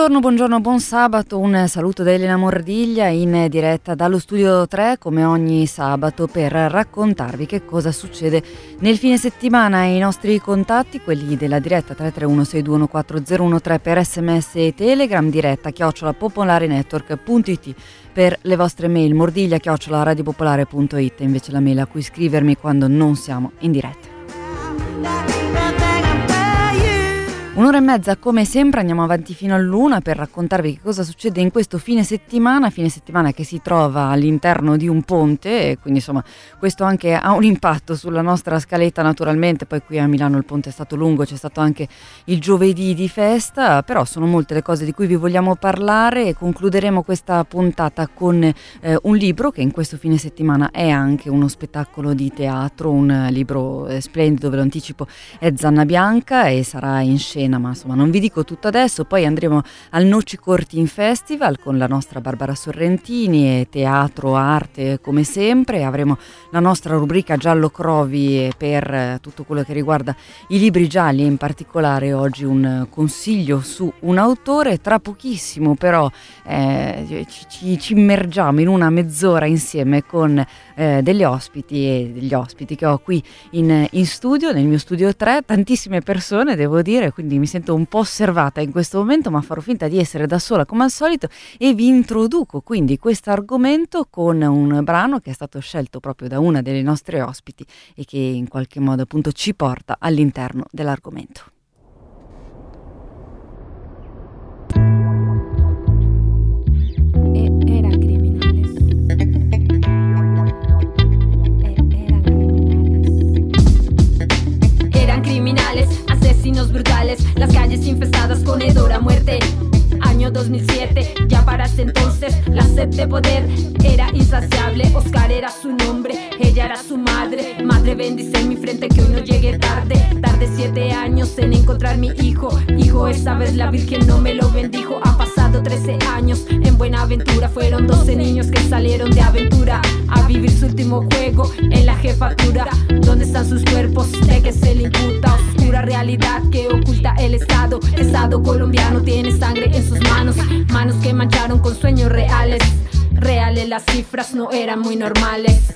Buongiorno, buon sabato, un saluto da Elena Mordiglia in diretta dallo studio 3 come ogni sabato per raccontarvi che cosa succede nel fine settimana. I nostri contatti, quelli della diretta 331-621-4013 per sms e telegram, diretta @popolarenetwork.it per le vostre mail, mordiglia@radiopopolare.it invece la mail a cui scrivermi quando non siamo in diretta. Un'ora e mezza come sempre, andiamo avanti fino all'1 per raccontarvi che cosa succede in questo fine settimana che si trova all'interno di un ponte e quindi insomma questo anche ha un impatto sulla nostra scaletta naturalmente. Poi qui a Milano il ponte è stato lungo, c'è stato anche il giovedì di festa, però sono molte le cose di cui vi vogliamo parlare e concluderemo questa puntata con un libro che in questo fine settimana è anche uno spettacolo di teatro, un libro splendido, ve lo anticipo, è Zanna Bianca e sarà in scena, ma insomma non vi dico tutto adesso. Poi andremo al Noci Cortin Festival con la nostra Barbara Sorrentini e teatro, arte come sempre. Avremo la nostra rubrica Giallo Crovi per tutto quello che riguarda i libri gialli e in particolare oggi un consiglio su un autore. Tra pochissimo però ci immergiamo in una mezz'ora insieme con degli ospiti che ho qui in studio, nel mio studio 3, tantissime persone devo dire, quindi mi sento un po' osservata in questo momento, ma farò finta di essere da sola come al solito e vi introduco quindi questo argomento con un brano che è stato scelto proprio da una delle nostre ospiti e che in qualche modo appunto ci porta all'interno dell'argomento. Asesinos brutales, las calles infestadas con hedor a muerte. Año 2007, ya para ese entonces la sed de poder era insaciable. Oscar era su nombre, ella era su madre. Madre, bendice en mi frente que hoy no llegue tarde. Tardé 7 años en encontrar mi hijo. Hijo, esta vez la Virgen no me lo bendijo. Ha pasado 13 años en Buenaventura. Fueron 12 niños que salieron de aventura a vivir su último juego en la jefatura. ¿Dónde están sus cuerpos? ¿De qué se le imputa? Oscura realidad que oculta el Estado. Estado colombiano tiene sangre en sus manos. Manos que mancharon con sueños reales. Reales las cifras no eran muy normales.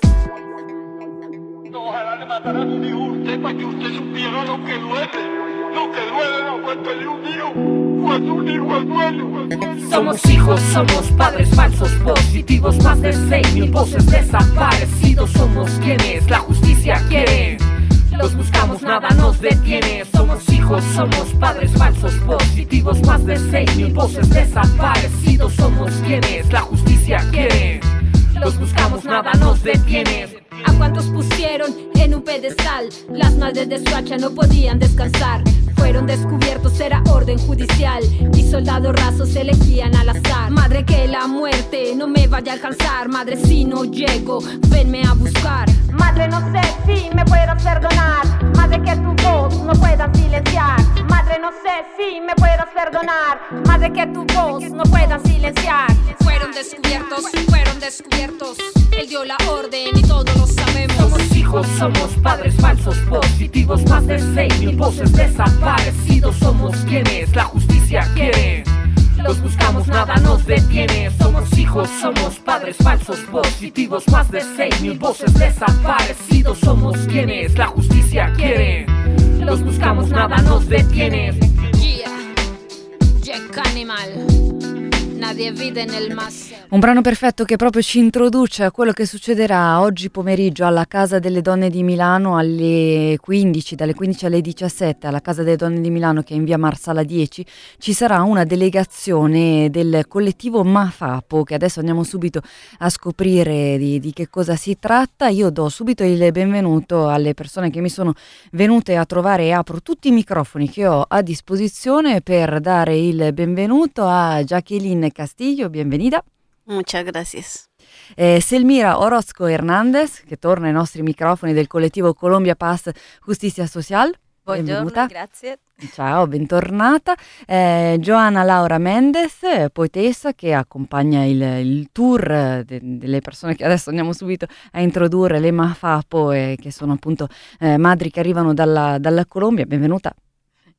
Ojalá le mataran un hijo a usted para que usted supiera lo que duele. Lo que duele la muerte de un hijo. Cuando un hijo es duelo. Somos hijos, somos padres falsos positivos. Más de 6.000 voces desaparecidos. Somos quienes la justicia quiere. Los buscamos, nada nos detiene. Somos hijos, somos padres falsos positivos. Más de 6.000 voces desaparecidos. Somos quienes la justicia quiere. Los buscamos, nada nos detiene. ¿A cuántos pusieron en un pedestal? Las madres de Suacha no podían descansar. Fueron descubiertos, era orden judicial. Y soldados rasos se elegían al azar. Madre, que la muerte no me vaya a alcanzar. Madre, si no llego, venme a buscar. Madre, no sé si me puedas perdonar. Madre, que tu voz no puedan silenciar. Madre, no sé si me puedas perdonar. Madre, que tu voz no puedan silenciar. Fueron descubiertos. Él dio la orden y todos lo sabemos. Somos hijos, somos padres falsos positivos. Más de 6.000 voces desaparecidos. Somos quienes la justicia quiere. Los buscamos, nada nos detiene. Somos hijos, somos padres falsos positivos. Más de 6.000 voces desaparecidos. Somos quienes la justicia quiere. Los buscamos, nada nos detiene. Yeah, Jack Animal. Nadie vive nel massa. Un brano perfetto che proprio ci introduce a quello che succederà oggi pomeriggio alla Casa delle Donne di Milano alle 15, dalle 15 alle 17, alla Casa delle Donne di Milano che è in via Marsala 10, ci sarà una delegazione del collettivo Mafapo, che adesso andiamo subito a scoprire di che cosa si tratta. Io do subito il benvenuto alle persone che mi sono venute a trovare e apro tutti i microfoni che ho a disposizione per dare il benvenuto a Jacqueline Castillo, bienvenida. Muchas gracias. Selmira Orozco Hernández, che torna ai nostri microfoni del collettivo Colombia Paz Justicia Social. Buongiorno, benvenuta. grazie. Ciao, bentornata. Joana Laura Mendez, poetessa che accompagna il tour delle persone che adesso andiamo subito a introdurre, le Mafapo, che sono appunto madri che arrivano dalla Colombia. Benvenuta.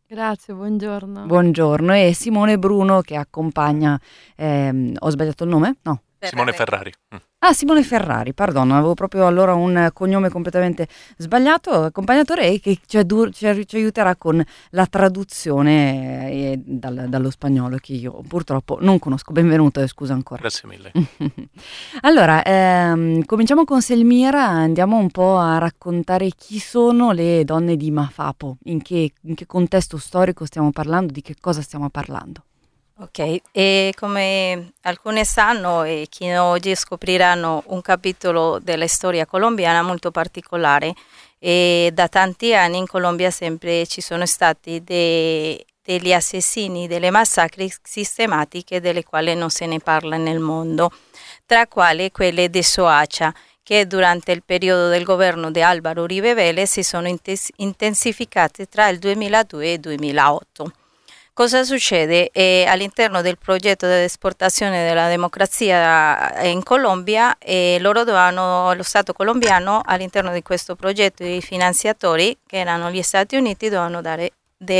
Grazie, buongiorno. Buongiorno, e Simone Bruno che accompagna, ho sbagliato il nome? No. Simone Ferrari. Ah, Simone Ferrari, perdono, avevo proprio allora un cognome completamente sbagliato, accompagnatore che ci aiuterà con la traduzione dallo spagnolo che io purtroppo non conosco. Benvenuto e scusa ancora. Grazie mille. Allora, cominciamo con Selmira, andiamo un po' a raccontare chi sono le donne di Mafapo, in che contesto storico stiamo parlando, di che cosa stiamo parlando. Ok, e come alcuni sanno e chi oggi scopriranno un capitolo della storia colombiana molto particolare, e da tanti anni in Colombia sempre ci sono stati degli assassini, delle massacri sistematiche delle quali non se ne parla nel mondo, tra quali quelle di Soacha, che durante il periodo del governo di Álvaro Uribe Vélez si sono intensificate tra il 2002 e il 2008. Cosa succede? All'interno del progetto di esportazione della democrazia in Colombia, lo Stato colombiano, all'interno di questo progetto, i finanziatori, che erano gli Stati Uniti, dovevano dare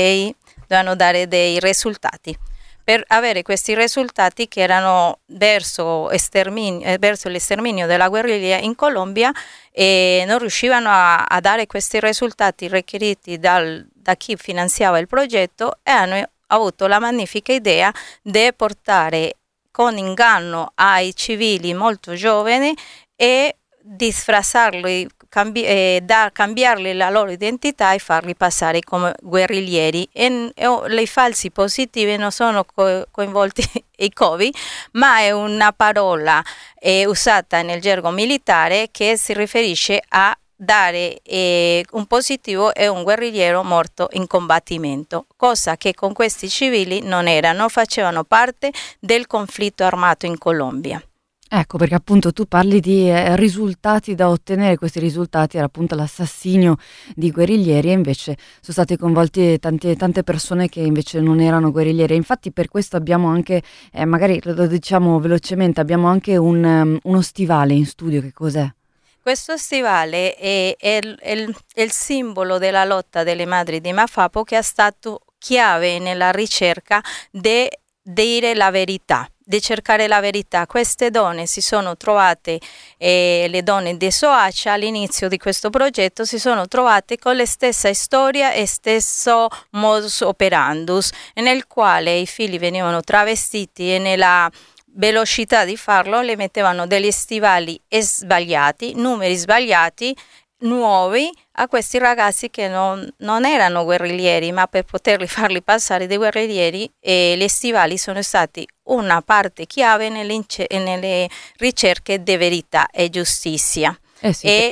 dei risultati. Per avere questi risultati, che erano verso l'esterminio della guerriglia in Colombia, non riuscivano a dare questi risultati richiesti da chi finanziava il progetto, e hanno avuto la magnifica idea di portare con inganno ai civili molto giovani e disfrazzarli, cambiarli la loro identità e farli passare come guerriglieri. E i falsi positivi non sono coinvolti i covi, ma è una parola usata nel gergo militare che si riferisce a dare un positivo e un guerrigliero morto in combattimento, cosa che con questi civili non facevano parte del conflitto armato in Colombia. Ecco, perché appunto tu parli di risultati da ottenere. Questi risultati era appunto l'assassinio di guerriglieri, e invece sono state coinvolte tante persone che invece non erano guerriglieri. Infatti per questo abbiamo anche, magari lo diciamo velocemente, abbiamo anche uno stivale in studio. Che cos'è? Questo stivale è il simbolo della lotta delle madri di Mafapo, che è stato chiave nella ricerca di dire la verità, di cercare la verità. Queste donne si sono trovate, le donne di Soacha all'inizio di questo progetto si sono trovate con la stessa storia e stesso modus operandus, nel quale i figli venivano travestiti e nella velocità di farlo le mettevano degli stivali sbagliati, numeri sbagliati, nuovi, a questi ragazzi che non erano guerriglieri, ma per poterli farli passare dei guerriglieri, gli stivali sono stati una parte chiave nelle ricerche di verità e giustizia. Sì, e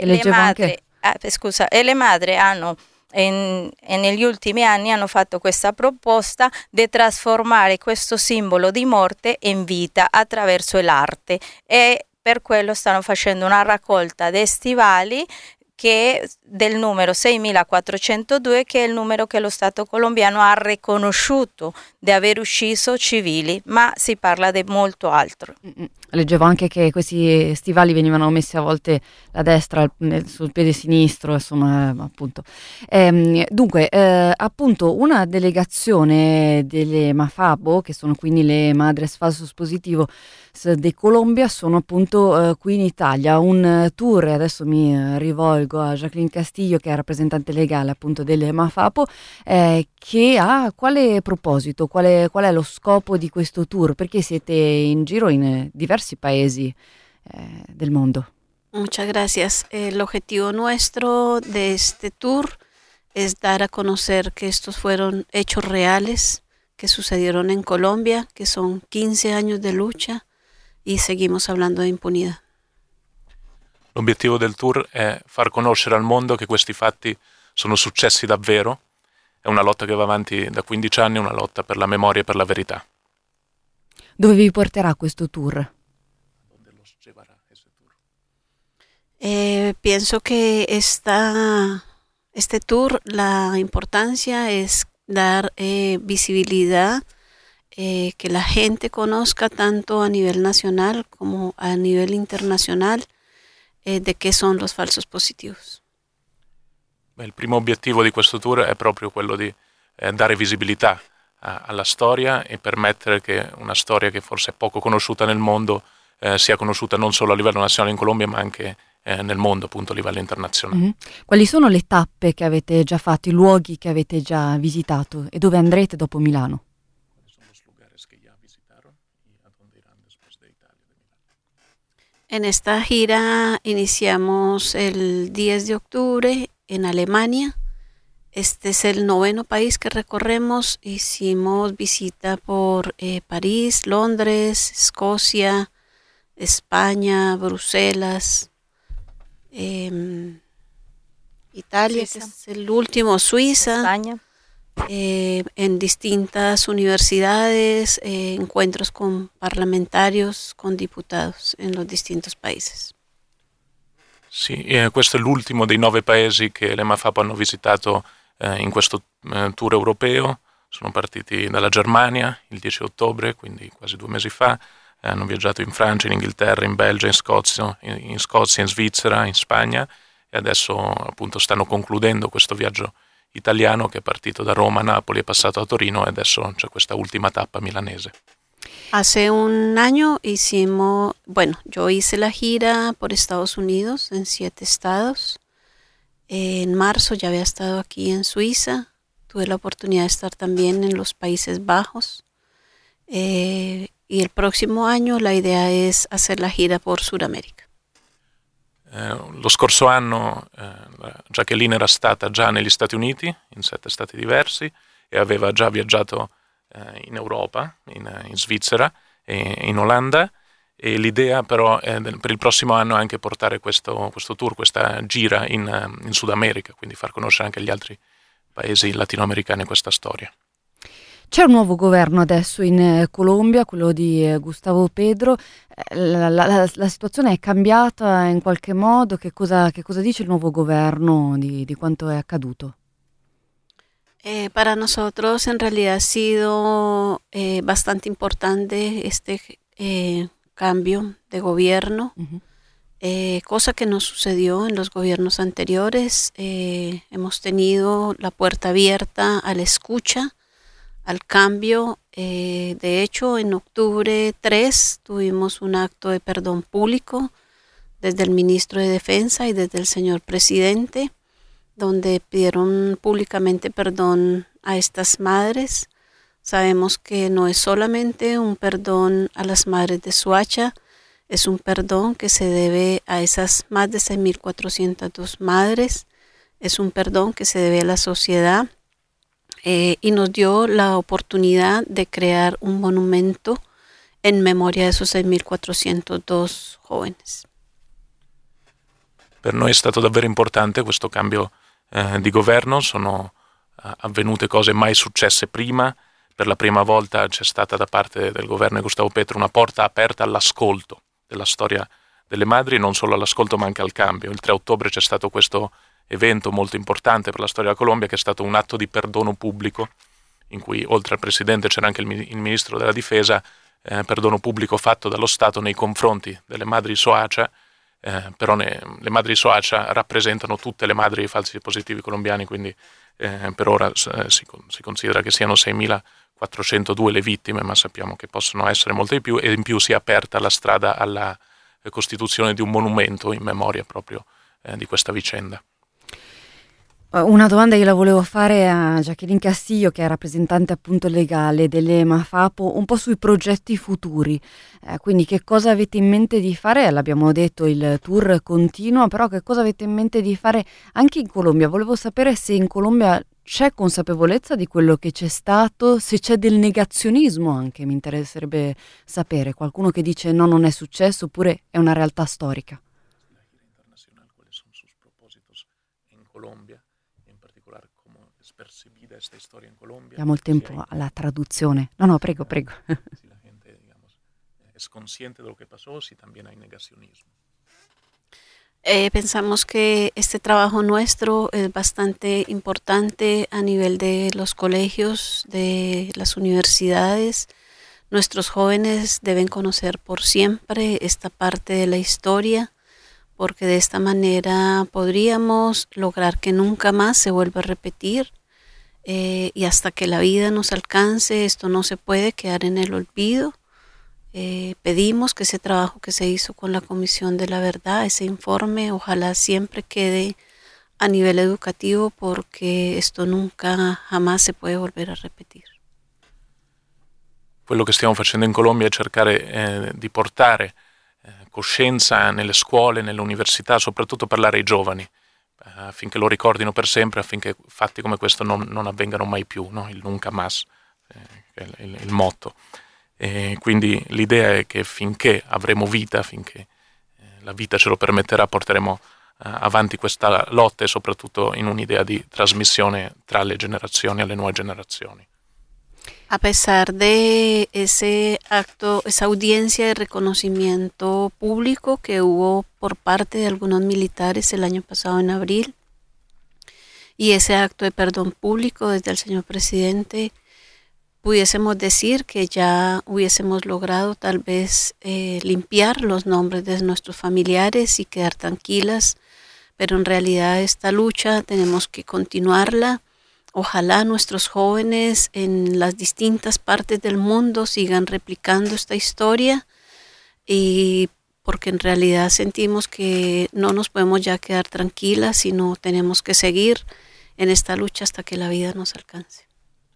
le madri hanno negli ultimi anni hanno fatto questa proposta di trasformare questo simbolo di morte in vita attraverso l'arte, e per quello stanno facendo una raccolta di stivali che del numero 6402, che è il numero che lo Stato colombiano ha riconosciuto di aver ucciso civili, ma si parla di molto altro. Leggevo anche che questi stivali venivano messi a volte da destra sul piede sinistro, insomma, appunto. Dunque, appunto, una delegazione delle Mafapo, che sono quindi le Madres Falsos Positivos de Colombia, sono appunto qui in Italia. Un tour, adesso mi rivolgo a Jacqueline Castillo, che è rappresentante legale appunto delle Mafapo, che ha quale proposito, qual è lo scopo di questo tour? Perché siete in giro in diversi paesi del mundo. Muchas gracias. El objetivo nuestro de este tour es dar a conocer que estos fueron hechos reales que sucedieron en Colombia, que son 15 años de lucha y seguimos hablando de impunidad. L'obiettivo del tour è far conoscere al mondo che questi fatti sono successi davvero. È una lotta che va avanti da 15 anni, una lotta per la memoria e per la verità. Dove vi porterà questo tour? Pienso que este tour, la importancia es dar visibilidad, que la gente conozca tanto a nivel nacional como a nivel internacional de qué son los falsos positivos. Il primo obiettivo di questo tour è proprio quello di dare visibilità alla storia e permettere che una storia che forse è poco conosciuta nel mondo sia conosciuta non solo a livello nazionale in Colombia ma anche nel mondo, appunto, a livello internazionale. Mm-hmm. Quali sono le tappe che avete già fatto, i luoghi che avete già visitato e dove andrete dopo Milano? En esta gira iniciamos el 10 de octubre en Alemania. Este es el 9º país que recorremos. Hicimos visita por París, Londres, Escocia, España, Bruselas, Italia, Suiza. que es el último, Suiza. España. En distintas universidades, encuentros con parlamentarios, con diputados en los distintos países. Sì, questo è l'ultimo dei 9 paesi che le Mafab hanno visitato in questo tour europeo. Sono partiti dalla Germania il 10 ottobre, quindi quasi 2 mesi fa. Hanno viaggiato in Francia, in Inghilterra, in Belgio, in Scozia, in Svizzera, in Spagna e adesso appunto stanno concludendo questo viaggio italiano che è partito da Roma, Napoli, è passato a Torino e adesso c'è questa ultima tappa milanese. Hace un año yo hice la gira por Estados Unidos en 7 estados. En marzo ya había estado aquí en Suiza. Tuve la oportunidad de estar también en los Países Bajos. Y el próximo año la idea es hacer la gira por Sudamérica. Lo scorso anno Jacqueline era stata già negli Stati Uniti, in 7 stati diversi, e aveva già viaggiato in Europa, in Svizzera e in Olanda, e l'idea però è per il prossimo anno è anche portare questo tour, questa gira in Sud America, quindi far conoscere anche gli altri paesi latinoamericani questa storia. C'è un nuovo governo adesso in Colombia, quello di Gustavo Petro. La situazione è cambiata in qualche modo? Che cosa dice il nuovo governo di quanto è accaduto? Para nosotros en realidad ha sido bastante importante este cambio de gobierno, cosa que no sucedió en los gobiernos anteriores. Hemos tenido la puerta abierta a la escucha, al cambio. De hecho, en octubre 3 tuvimos un acto de perdón público desde el ministro de Defensa y desde el señor presidente, donde pidieron públicamente perdón a estas madres. Sabemos que no es solamente un perdón a las madres de Soacha, es un perdón que se debe a esas más de 6.402 madres, es un perdón que se debe a la sociedad. Y nos dio la oportunidad de crear un monumento en memoria de esos 6.402 jóvenes. Per noi è stato davvero importante questo cambio di governo, sono avvenute cose mai successe prima. Per la prima volta c'è stata da parte del governo di Gustavo Petro una porta aperta all'ascolto della storia delle madri, non solo all'ascolto ma anche al cambio. Il 3 ottobre c'è stato questo evento molto importante per la storia della Colombia, che è stato un atto di perdono pubblico, in cui oltre al Presidente c'era anche il Ministro della Difesa, perdono pubblico fatto dallo Stato nei confronti delle madri Soacha, però le madri Soacha rappresentano tutte le madri dei falsi positivi colombiani, quindi per ora si considera che siano 6.402 le vittime, ma sappiamo che possono essere molte di più, e in più si è aperta la strada alla costituzione di un monumento in memoria proprio di questa vicenda. Una domanda che la volevo fare a Jacqueline Castillo, che è rappresentante appunto legale delle Mafapo, un po' sui progetti futuri. Quindi che cosa avete in mente di fare? L'abbiamo detto, il tour continua, però che cosa avete in mente di fare anche in Colombia? Volevo sapere se in Colombia c'è consapevolezza di quello che c'è stato, se c'è del negazionismo anche, mi interesserebbe sapere. Qualcuno che dice no, non è successo, oppure è una realtà storica. ¿Cuáles son sus propósitos en Colombia? En particular, ¿cómo es percibida esta historia en Colombia? Diamo il tempo alla traduzione. No, prego. Si la gente, digamos, es consciente de lo que pasó, si también hay negacionismo. Pensamos que este trabajo nuestro es bastante importante a nivel de los colegios, de las universidades. Nuestros jóvenes deben conocer por siempre esta parte de la historia, porque de esta manera podríamos lograr que nunca más se vuelva a repetir. y hasta que la vida nos alcance, esto no se puede quedar en el olvido. Pedimos que ese trabajo que se hizo con la Comisión de la Verdad, ese informe, ojalá siempre quede a nivel educativo, porque esto nunca, jamás se puede volver a repetir. Quello che stiamo facendo in Colombia è cercare di portare coscienza nelle scuole, nelle università, soprattutto parlare ai giovani, affinché lo ricordino per sempre, affinché fatti come questo non avvengano mai più, no? Il nunca más, che è il motto. E quindi l'idea è che finché avremo vita, finché la vita ce lo permetterà, porteremo avanti questa lotta, e soprattutto in un'idea di trasmissione tra le generazioni alle nuove generazioni. A pesar de ese acto, esa audiencia de reconocimiento público que hubo por parte de algunos militares el año pasado en abril, y ese acto de perdón público desde el señor presidente, pudiésemos decir que ya hubiésemos logrado tal vez limpiar los nombres de nuestros familiares y quedar tranquilas, pero en realidad esta lucha tenemos que continuarla. Ojalá nuestros jóvenes en las distintas partes del mundo sigan replicando esta historia, y porque en realidad sentimos que no nos podemos ya quedar tranquilas, sino tenemos que seguir en esta lucha hasta che la vida nos alcance.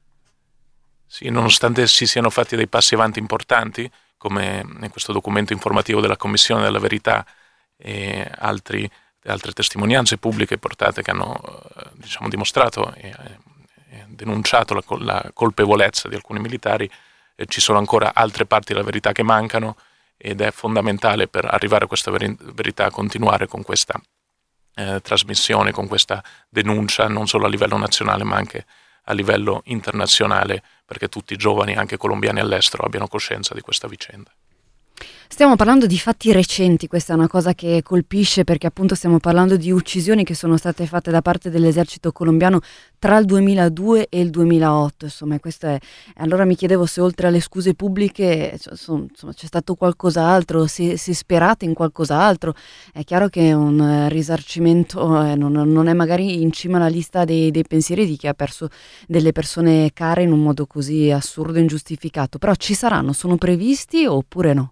Sì, nonostante si siano fatti dei passi avanti importanti, come in questo documento informativo della Commissione della Verità e altre testimonianze pubbliche portate che hanno dimostrato e denunciato la colpevolezza di alcuni militari, ci sono ancora altre parti della verità che mancano, ed è fondamentale per arrivare a questa verità continuare con questa trasmissione, con questa denuncia, non solo a livello nazionale ma anche a livello internazionale, perché tutti i giovani, anche colombiani all'estero, abbiano coscienza di questa vicenda. Stiamo parlando di fatti recenti, questa è una cosa che colpisce, perché appunto stiamo parlando di uccisioni che sono state fatte da parte dell'esercito colombiano tra il 2002 e il 2008, insomma, questo è. Allora mi chiedevo se oltre alle scuse pubbliche insomma, c'è stato qualcos'altro, se sperate in qualcos'altro. È chiaro che un risarcimento non è magari in cima alla lista dei pensieri di chi ha perso delle persone care in un modo così assurdo e ingiustificato, però ci saranno, sono previsti oppure no?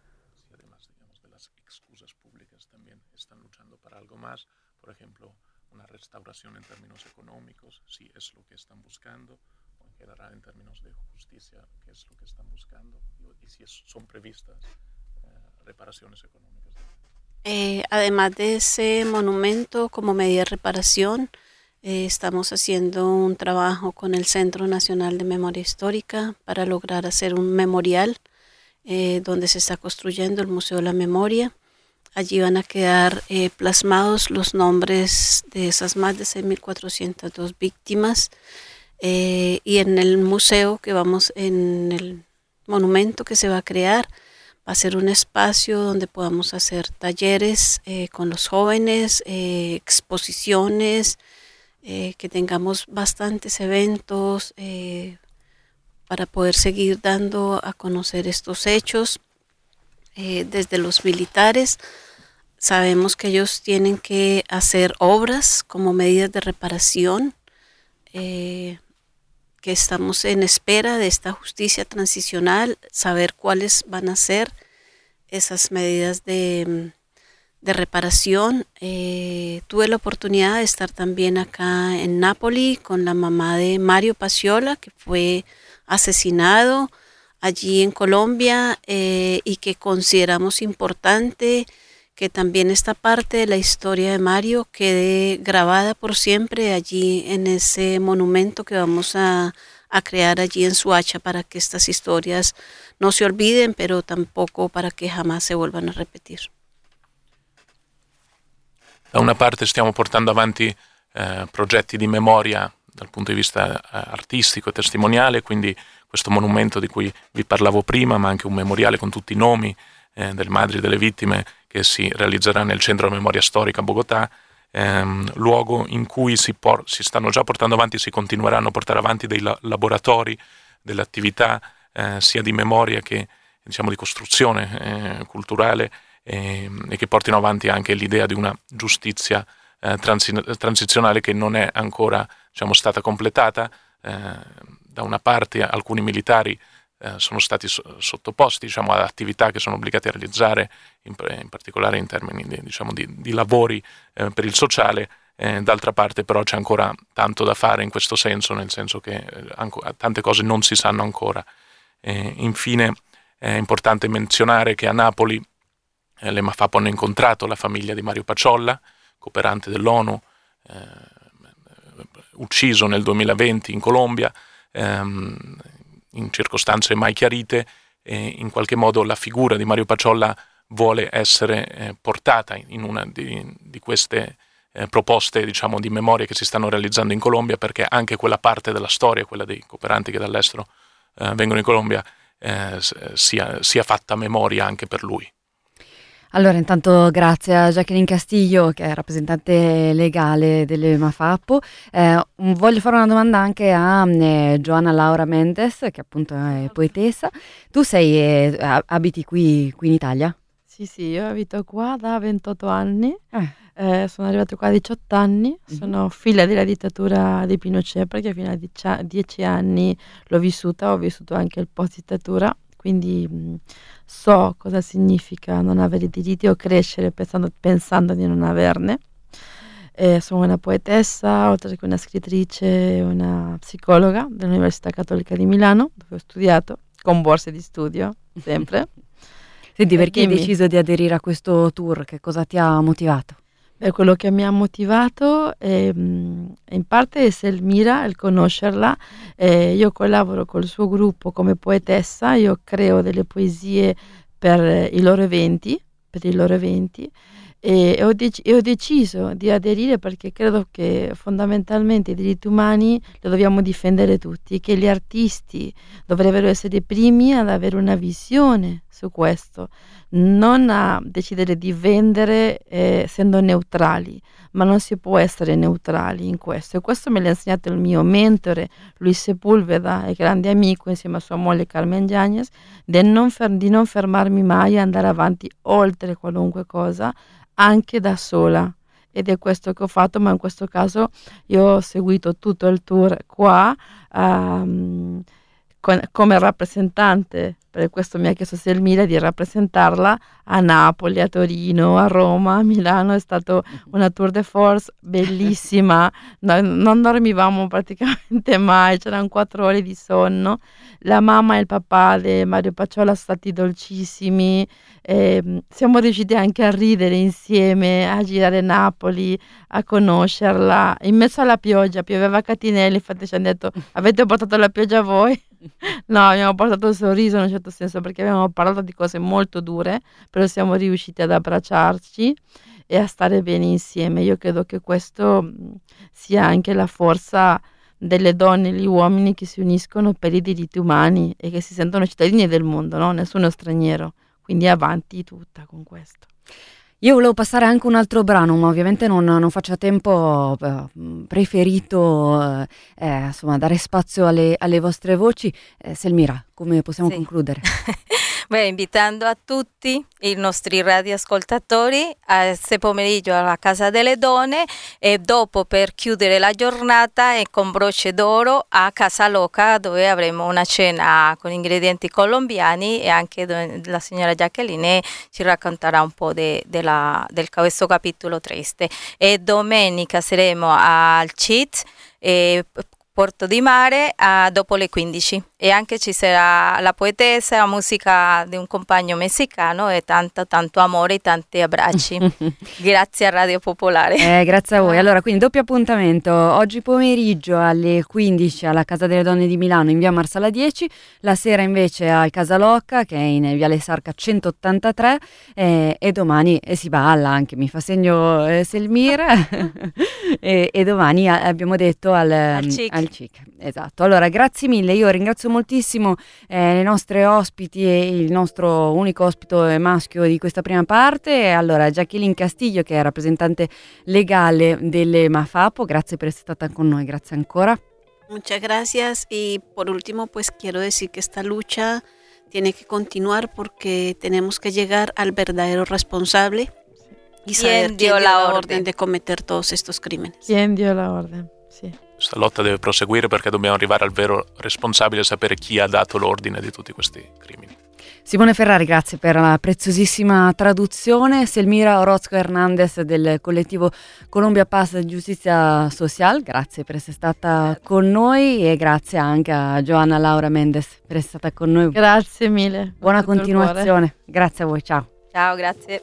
Por ejemplo, una restauración en términos económicos, si es lo que están buscando, o quedará en términos de justicia, que es lo que están buscando, y si son previstas reparaciones económicas. Además de ese monumento como medida de reparación, estamos haciendo un trabajo con el Centro Nacional de Memoria Histórica para lograr hacer un memorial donde se está construyendo el Museo de la Memoria. Allí van a quedar plasmados los nombres de esas más de 6.402 víctimas, y en el museo en el monumento que se va a crear, va a ser un espacio donde podamos hacer talleres con los jóvenes, exposiciones, que tengamos bastantes eventos para poder seguir dando a conocer estos hechos. Desde los militares sabemos que ellos tienen que hacer obras como medidas de reparación, que estamos en espera de esta justicia transicional, saber cuáles van a ser esas medidas de reparación. Tuve la oportunidad de estar también acá en Nápoli con la mamá de Mario Paciola, que fue asesinado allí en Colombia, y que consideramos importante que también esta parte de la historia de Mario quede grabada por siempre allí en ese monumento que vamos a crear allí en Soacha, para que estas historias no se olviden, pero tampoco para que jamás se vuelvan a repetir. Da una parte stiamo portando avanti progetti di memoria dal punto di vista artistico e testimoniale, quindi questo monumento di cui vi parlavo prima, ma anche un memoriale con tutti i nomi delle madri delle vittime, che si realizzerà nel Centro Memoria Storica a Bogotà, luogo in cui si stanno già portando avanti, si continueranno a portare avanti dei laboratori, delle attività sia di memoria che di costruzione culturale, e che portino avanti anche l'idea di una giustizia transizionale che non è ancora stata completata, da una parte alcuni militari sono stati sottoposti, diciamo, ad attività che sono obbligati a realizzare, in particolare in termini di lavori per il sociale, d'altra parte però c'è ancora tanto da fare in questo senso, nel senso che tante cose non si sanno ancora. Infine è importante menzionare che a Napoli le Mafapo hanno incontrato la famiglia di Mario Paciolla, cooperante dell'ONU, ucciso nel 2020 in Colombia, in circostanze mai chiarite, e in qualche modo la figura di Mario Paciolla vuole essere portata in una di queste proposte, diciamo, di memoria che si stanno realizzando in Colombia, perché anche quella parte della storia, quella dei cooperanti che dall'estero vengono in Colombia, sia fatta memoria anche per lui. Allora, intanto grazie a Jacqueline Castillo, che è rappresentante legale delle Mafapo. Voglio fare una domanda anche a Joana Laura Mendes, che appunto è poetessa. Tu abiti qui in Italia? Sì, io abito qua da 28 anni. Sono arrivata qua a 18 anni, sono figlia della dittatura di Pinochet, perché fino a 10 anni ho vissuto anche il post-dittatura, quindi so cosa significa non avere diritti o crescere pensando di non averne. Sono una poetessa, oltre che una scrittrice, una psicologa dell'Università Cattolica di Milano, dove ho studiato, con borse di studio, sempre. Senti, perché hai deciso di aderire a questo tour? Che cosa ti ha motivato? Quello che mi ha motivato in parte è Selmira, il conoscerla. Io collaboro col suo gruppo come poetessa, io creo delle poesie per i loro eventi, e ho deciso di aderire perché credo che fondamentalmente i diritti umani li dobbiamo difendere tutti, che gli artisti dovrebbero essere i primi ad avere una visione su questo, non a decidere di vendere essendo neutrali, ma non si può essere neutrali in questo, e questo me l'ha insegnato il mio mentore Luis Sepulveda, e grande amico insieme a sua moglie Carmen Yáñez, di non fermarmi mai e andare avanti oltre qualunque cosa, anche da sola, ed è questo che ho fatto. Ma in questo caso io ho seguito tutto il tour qua come rappresentante, per questo mi ha chiesto Selmira di rappresentarla a Napoli, a Torino, a Roma, a Milano. È stata una tour de force bellissima, non dormivamo praticamente mai, c'erano 4 ore di sonno. La mamma e il papà di Mario Paciolla sono stati dolcissimi, siamo riusciti anche a ridere insieme, a girare Napoli, a conoscerla in mezzo alla pioggia, pioveva a catinelli, infatti ci hanno detto: avete portato la pioggia voi? No, abbiamo portato il sorriso in un certo senso, perché abbiamo parlato di cose molto dure, però siamo riusciti ad abbracciarci e a stare bene insieme. Io credo che questo sia anche la forza delle donne e gli uomini che si uniscono per i diritti umani e che si sentono cittadini del mondo, no? Nessuno straniero, quindi avanti tutta con questo. Io volevo passare anche un altro brano, ma ovviamente non faccio a tempo, preferito insomma dare spazio alle vostre voci. Selmira, come possiamo concludere? Beh, invitando a tutti i nostri radioascoltatori a questo pomeriggio alla Casa delle Donne, e dopo, per chiudere la giornata, con broche d'oro a Casa Loca, dove avremo una cena con ingredienti colombiani, e anche la signora Jacqueline ci racconterà un po' del questo capitolo triste. E domenica saremo al CIT, Porto di Mare, dopo le 15, e anche ci sarà la poetessa, la musica di un compagno messicano e tanto amore e tanti abbracci. Grazie a Radio Popolare. Grazie a voi. Allora, quindi doppio appuntamento oggi pomeriggio alle 15 alla Casa delle Donne di Milano in via Marsala 10, la sera invece al Casa Locca, che è in viale Sarca 183, e domani si balla anche, mi fa segno Selmira, e domani abbiamo detto al CIC. Esatto. Allora, grazie mille, io ringrazio moltissimo le nostre ospiti e il nostro unico ospite maschio di questa prima parte. Allora, Jacqueline Castillo, che è rappresentante legale delle Mafapo, grazie per essere stata con noi, grazie ancora. Muchas gracias, y por último pues quiero decir que esta lucha tiene que continuar porque tenemos que llegar al verdadero responsable y saber quién dio la orden de cometer todos estos crímenes. ¿Quién dio la orden? Sì. Questa lotta deve proseguire perché dobbiamo arrivare al vero responsabile e sapere chi ha dato l'ordine di tutti questi crimini. Simone Ferrari, grazie per la preziosissima traduzione. Selmira Orozco Hernandez del collettivo Colombia Paz Giustizia Social, grazie per essere stata con noi, e grazie anche a Joanna Laura Mendes per essere stata con noi. Grazie mille. Buona continuazione. Grazie a voi, ciao. Ciao, grazie.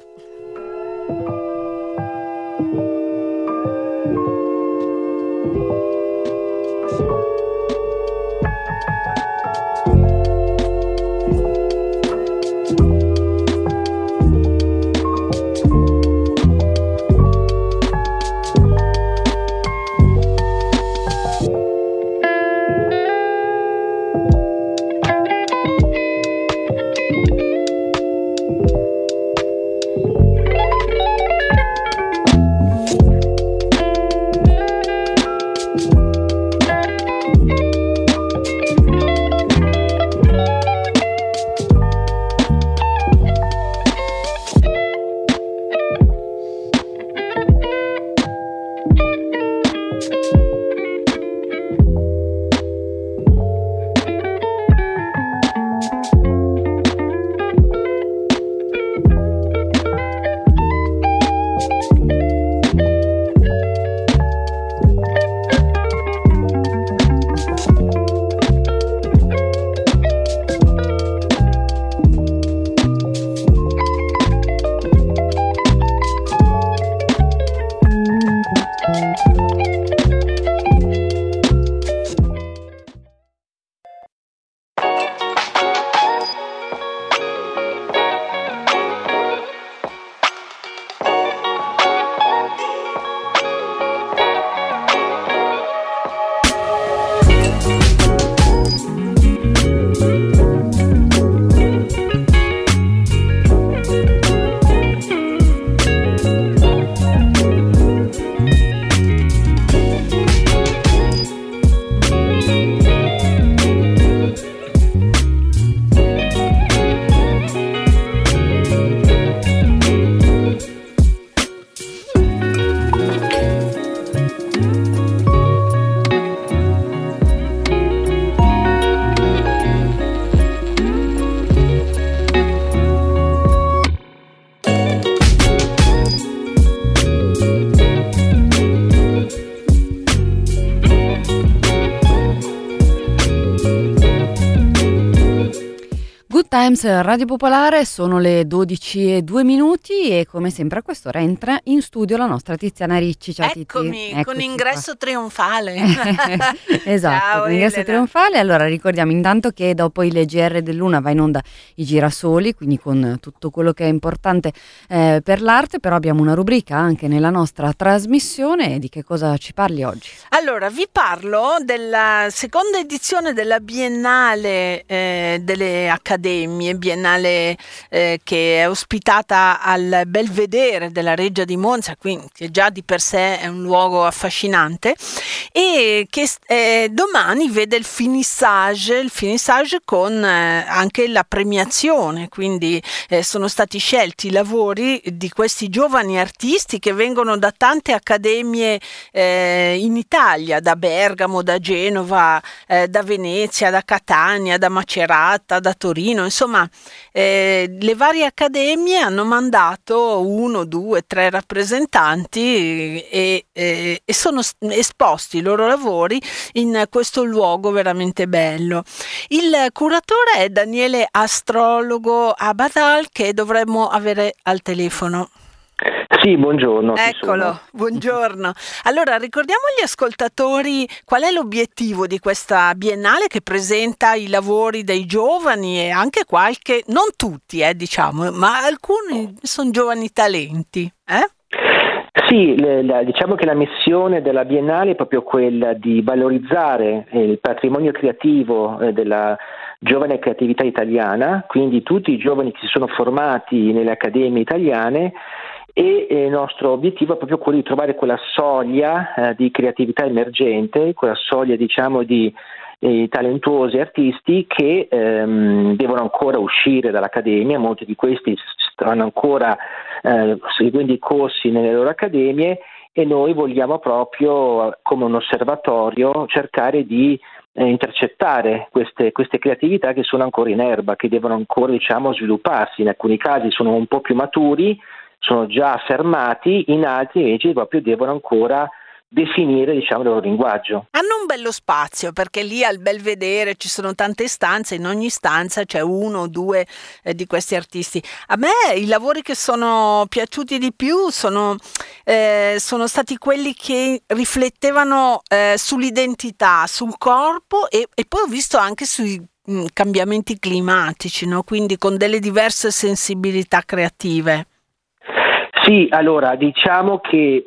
Times Radio Popolare, sono le 12:02 e come sempre a quest'ora entra in studio la nostra Tiziana Ricci. Ciao Eccomi, Tizi. con ingresso trionfale. Esatto, Ciao, con ingresso Elena. trionfale. Allora ricordiamo intanto che dopo il GR dell'Una va in onda i Girasoli, quindi con tutto quello che è importante per l'arte, però abbiamo una rubrica anche nella nostra trasmissione. Di che cosa ci parli oggi? Allora, vi parlo della seconda edizione della Biennale delle Accademie, Biennale che è ospitata al Belvedere della Reggia di Monza, quindi che già di per sé è un luogo affascinante, e che domani vede il finissage con anche la premiazione, quindi sono stati scelti i lavori di questi giovani artisti che vengono da tante accademie in Italia, da Bergamo, da Genova, da Venezia, da Catania, da Macerata, da Torino, insomma le varie accademie hanno mandato 1, 2, 3 rappresentanti e sono esposti i loro lavori in questo luogo veramente bello. Il curatore è Daniele Astrologo Abadal, che dovremmo avere al telefono. Sì, buongiorno. Eccolo, buongiorno. Allora, ricordiamo agli ascoltatori qual è l'obiettivo di questa Biennale che presenta i lavori dei giovani e anche qualche, non tutti, diciamo, ma alcuni sono giovani talenti. Sì, diciamo che la missione della Biennale è proprio quella di valorizzare il patrimonio creativo della giovane creatività italiana, quindi tutti i giovani che si sono formati nelle accademie italiane, e il nostro obiettivo è proprio quello di trovare quella soglia di creatività emergente, quella soglia diciamo di talentuosi artisti che devono ancora uscire dall'accademia. Molti di questi stanno ancora seguendo i corsi nelle loro accademie e noi vogliamo proprio, come un osservatorio, cercare di intercettare queste creatività che sono ancora in erba, che devono ancora, diciamo, svilupparsi. In alcuni casi sono un po' più maturi, sono già affermati, in altri invece proprio devono ancora definire, diciamo, il loro linguaggio. Hanno un bello spazio, perché lì al Belvedere ci sono tante stanze, in ogni stanza c'è uno o due di questi artisti. A me i lavori che sono piaciuti di più sono stati quelli che riflettevano sull'identità, sul corpo e poi ho visto anche sui cambiamenti climatici, no? Quindi con delle diverse sensibilità creative. Sì, allora diciamo che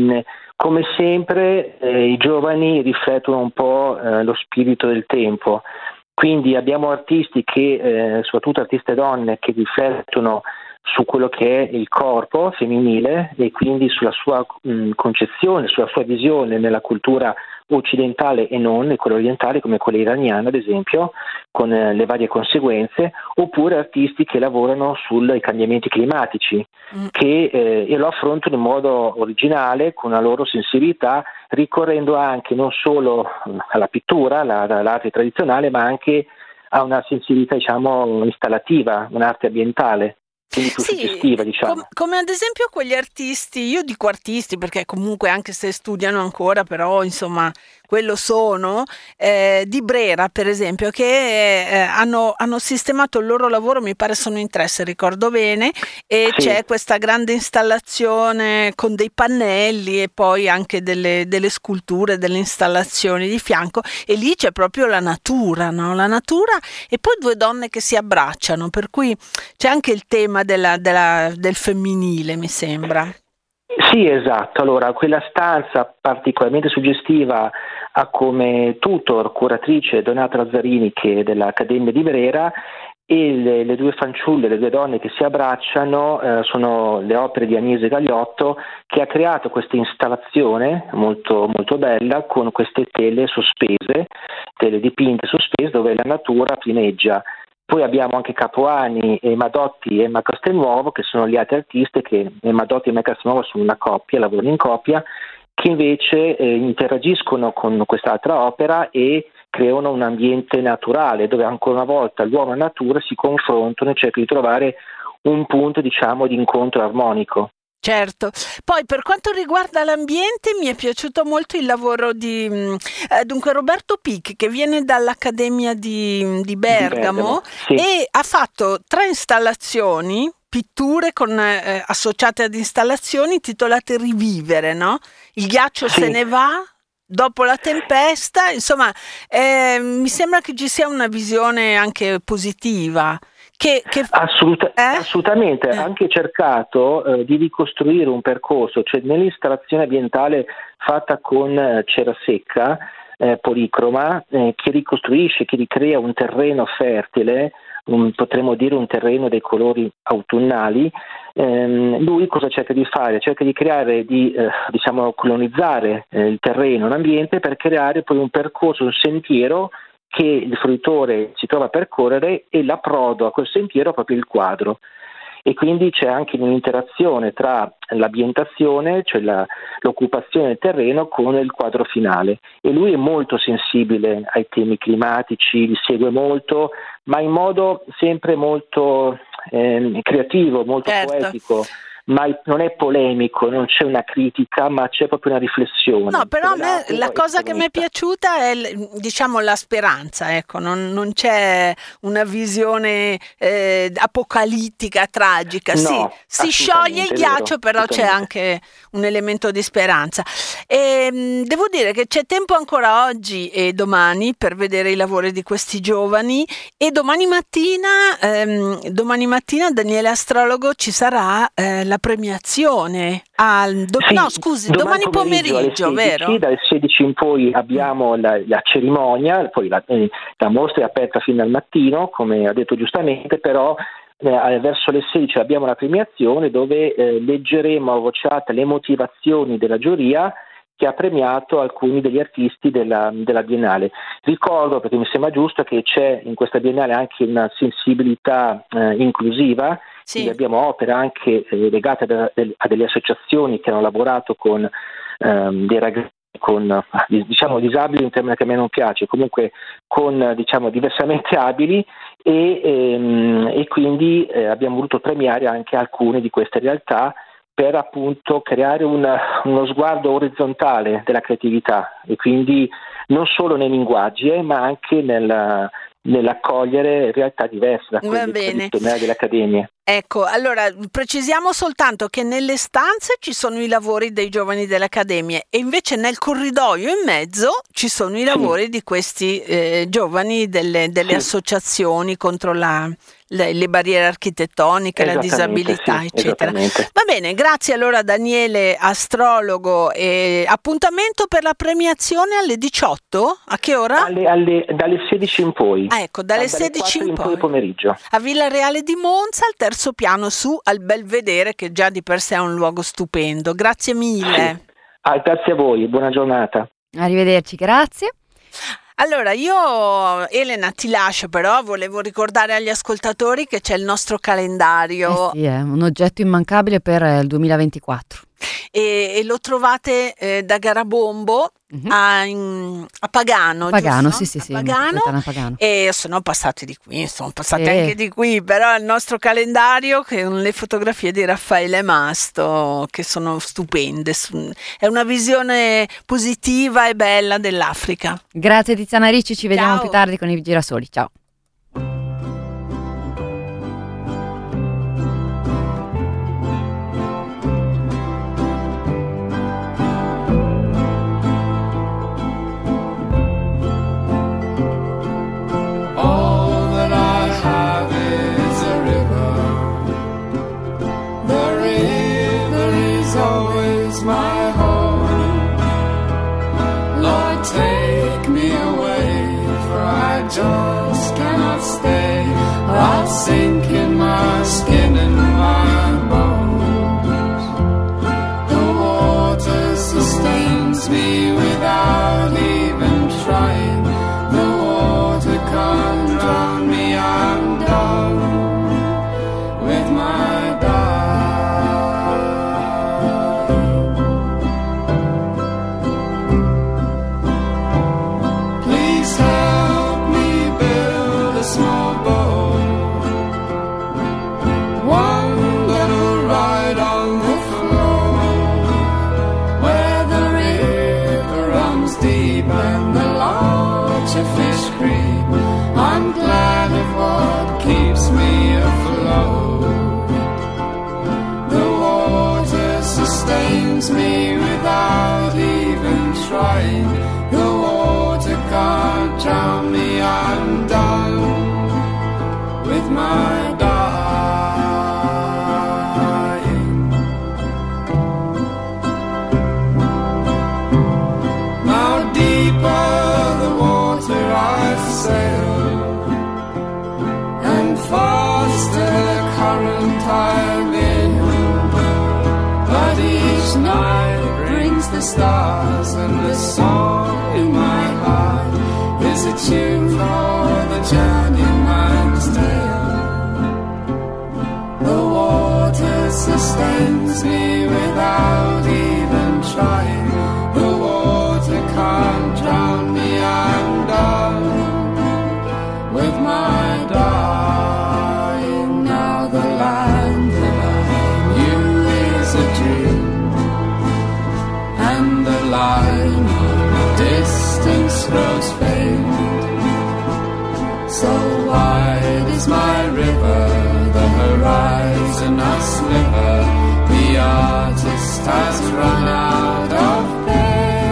come sempre i giovani riflettono un po' lo spirito del tempo, quindi abbiamo artisti che, soprattutto artiste donne, che riflettono su quello che è il corpo femminile e quindi sulla sua concezione, sulla sua visione nella cultura occidentale e non, e quella orientale come quella iraniana ad esempio, con le varie conseguenze, oppure artisti che lavorano sui cambiamenti climatici, che e lo affrontano in modo originale, con una loro sensibilità, ricorrendo anche non solo alla pittura, all'arte tradizionale, ma anche a una sensibilità, diciamo, installativa, un'arte ambientale. Quindi più suggestiva, diciamo. Come ad esempio quegli artisti, io dico artisti perché comunque anche se studiano ancora, però insomma quello sono, di Brera per esempio, che hanno sistemato il loro lavoro, mi pare sono in 3 se ricordo bene, e c'è questa grande installazione con dei pannelli e poi anche delle sculture, delle installazioni di fianco, e lì c'è proprio la natura, no? La natura e poi 2 donne che si abbracciano, per cui c'è anche il tema del femminile, mi sembra. Sì, esatto. Allora, quella stanza particolarmente suggestiva ha come tutor, curatrice Donata Lazzarini, che è dell'Accademia di Brera, e le 2 fanciulle, le 2 donne che si abbracciano sono le opere di Agnese Gagliotto, che ha creato questa installazione molto, molto bella con queste tele sospese, tele dipinte sospese, dove la natura primeggia. Poi abbiamo anche Capuani e Madotti e Emma Castelnuovo, che sono gli altri artisti, che Madotti e Emma Castelnuovo sono una coppia, lavorano in coppia, che invece interagiscono con quest'altra opera e creano un ambiente naturale, dove ancora una volta l'uomo e la natura si confrontano e cercano di trovare un punto, diciamo, di incontro armonico. Certo, poi per quanto riguarda l'ambiente mi è piaciuto molto il lavoro di dunque Roberto Pic, che viene dall'Accademia di Bergamo, sì. E ha fatto 3 installazioni, pitture associate ad installazioni titolate Rivivere, no? Il ghiaccio se ne va dopo la tempesta, insomma mi sembra che ci sia una visione anche positiva. Assolutamente, ha anche cercato di ricostruire un percorso, cioè nell'installazione ambientale fatta con cera secca, policroma, che ricostruisce, che ricrea un terreno fertile, potremmo dire un terreno dei colori autunnali. Lui cosa cerca di fare? Cerca di creare, diciamo colonizzare il terreno, l'ambiente, per creare poi un percorso, un sentiero che il fruitore si trova a percorrere, e l'approdo a quel sentiero è proprio il quadro. E quindi c'è anche un'interazione tra l'ambientazione, cioè l'occupazione del terreno, con il quadro finale. E lui è molto sensibile ai temi climatici, li segue molto, ma in modo sempre molto creativo, molto poetico. Ma non è polemico, non c'è una critica, ma c'è proprio una riflessione. No, però a me la cosa che mi è piaciuta è, diciamo, la speranza, ecco, non c'è una visione apocalittica, tragica. No, si scioglie il ghiaccio, però c'è anche un elemento di speranza. E devo dire che c'è tempo ancora oggi e domani per vedere i lavori di questi giovani, e domani mattina Daniele Astrologo ci sarà la premiazione domani pomeriggio, vero? Sì, dal 16 in poi abbiamo la cerimonia, poi la mostra è aperta fino al mattino, come ha detto giustamente, però verso le 16 abbiamo la premiazione, dove leggeremo a voce alta le motivazioni della giuria che ha premiato alcuni degli artisti della Biennale. Ricordo, perché mi sembra giusto, che c'è in questa Biennale anche una sensibilità inclusiva, Sì. Quindi abbiamo opere anche legate a delle associazioni che hanno lavorato con dei ragazzi con disabili, un termine che a me non piace, comunque con diversamente abili e quindi abbiamo voluto premiare anche alcune di queste realtà per appunto creare uno sguardo orizzontale della creatività e quindi non solo nei linguaggi ma anche nell'accogliere realtà diverse da quelle tradizionali delle accademie. Ecco, allora precisiamo soltanto che nelle stanze ci sono i lavori dei giovani delle accademie e invece nel corridoio in mezzo ci sono i lavori di questi giovani delle associazioni contro le barriere architettoniche, la disabilità, eccetera. Va bene, grazie allora Daniele, astrologo. Appuntamento per la premiazione alle 18? A che ora? Dalle 16 in poi. Ecco, dalle 16 in poi pomeriggio. A Villa Reale di Monza, al terzo piano su al Belvedere, che già di per sé è un luogo stupendo. Grazie mille. Grazie a voi, buona giornata. Arrivederci, grazie. Allora, io Elena ti lascio, però volevo ricordare agli ascoltatori che c'è il nostro calendario. Sì, è un oggetto immancabile per il 2024. E lo trovate da Garabombo a Pagano. Pagano, giusto? Sì, Pagano. E sono passati di qui, sono passati anche di qui, però il nostro calendario con le fotografie di Raffaele Masto che sono stupende, è una visione positiva e bella dell'Africa. Grazie Tiziana Ricci, ci vediamo più tardi con i girasoli, ciao. My home, Lord, take me away, for I just cannot stay, or I'll sink in my skin and my bones. The water sustains me without even trying. The water can't drown me, I'm done with my dark. Fish creep, I'm glad of what keeps me afloat. The water sustains me without even trying. The water can't drown me, I'm done with my dying. Now deeper I sail, and faster the current I'm in, but each night brings the stars, and the song in my heart is a tune for the journeyman's tale. The water sustains me without even trying. The water can't drown me, I'm done with my dying. Now the land that I knew is a dream, and the line of the distance grows faint. So wide is my river, the horizon a sliver. The artist has run out of pen.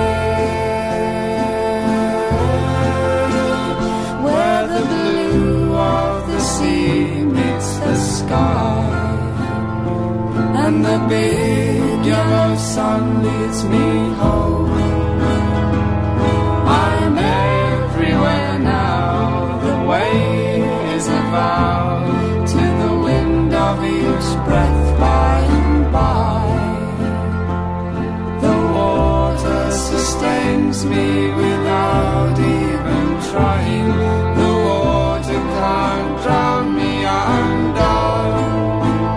And the big yellow sun leads me home. I'm everywhere now, the way is a vow to the wind of each breath by and by. The water sustains me without even trying. The water can't drown me, I'm done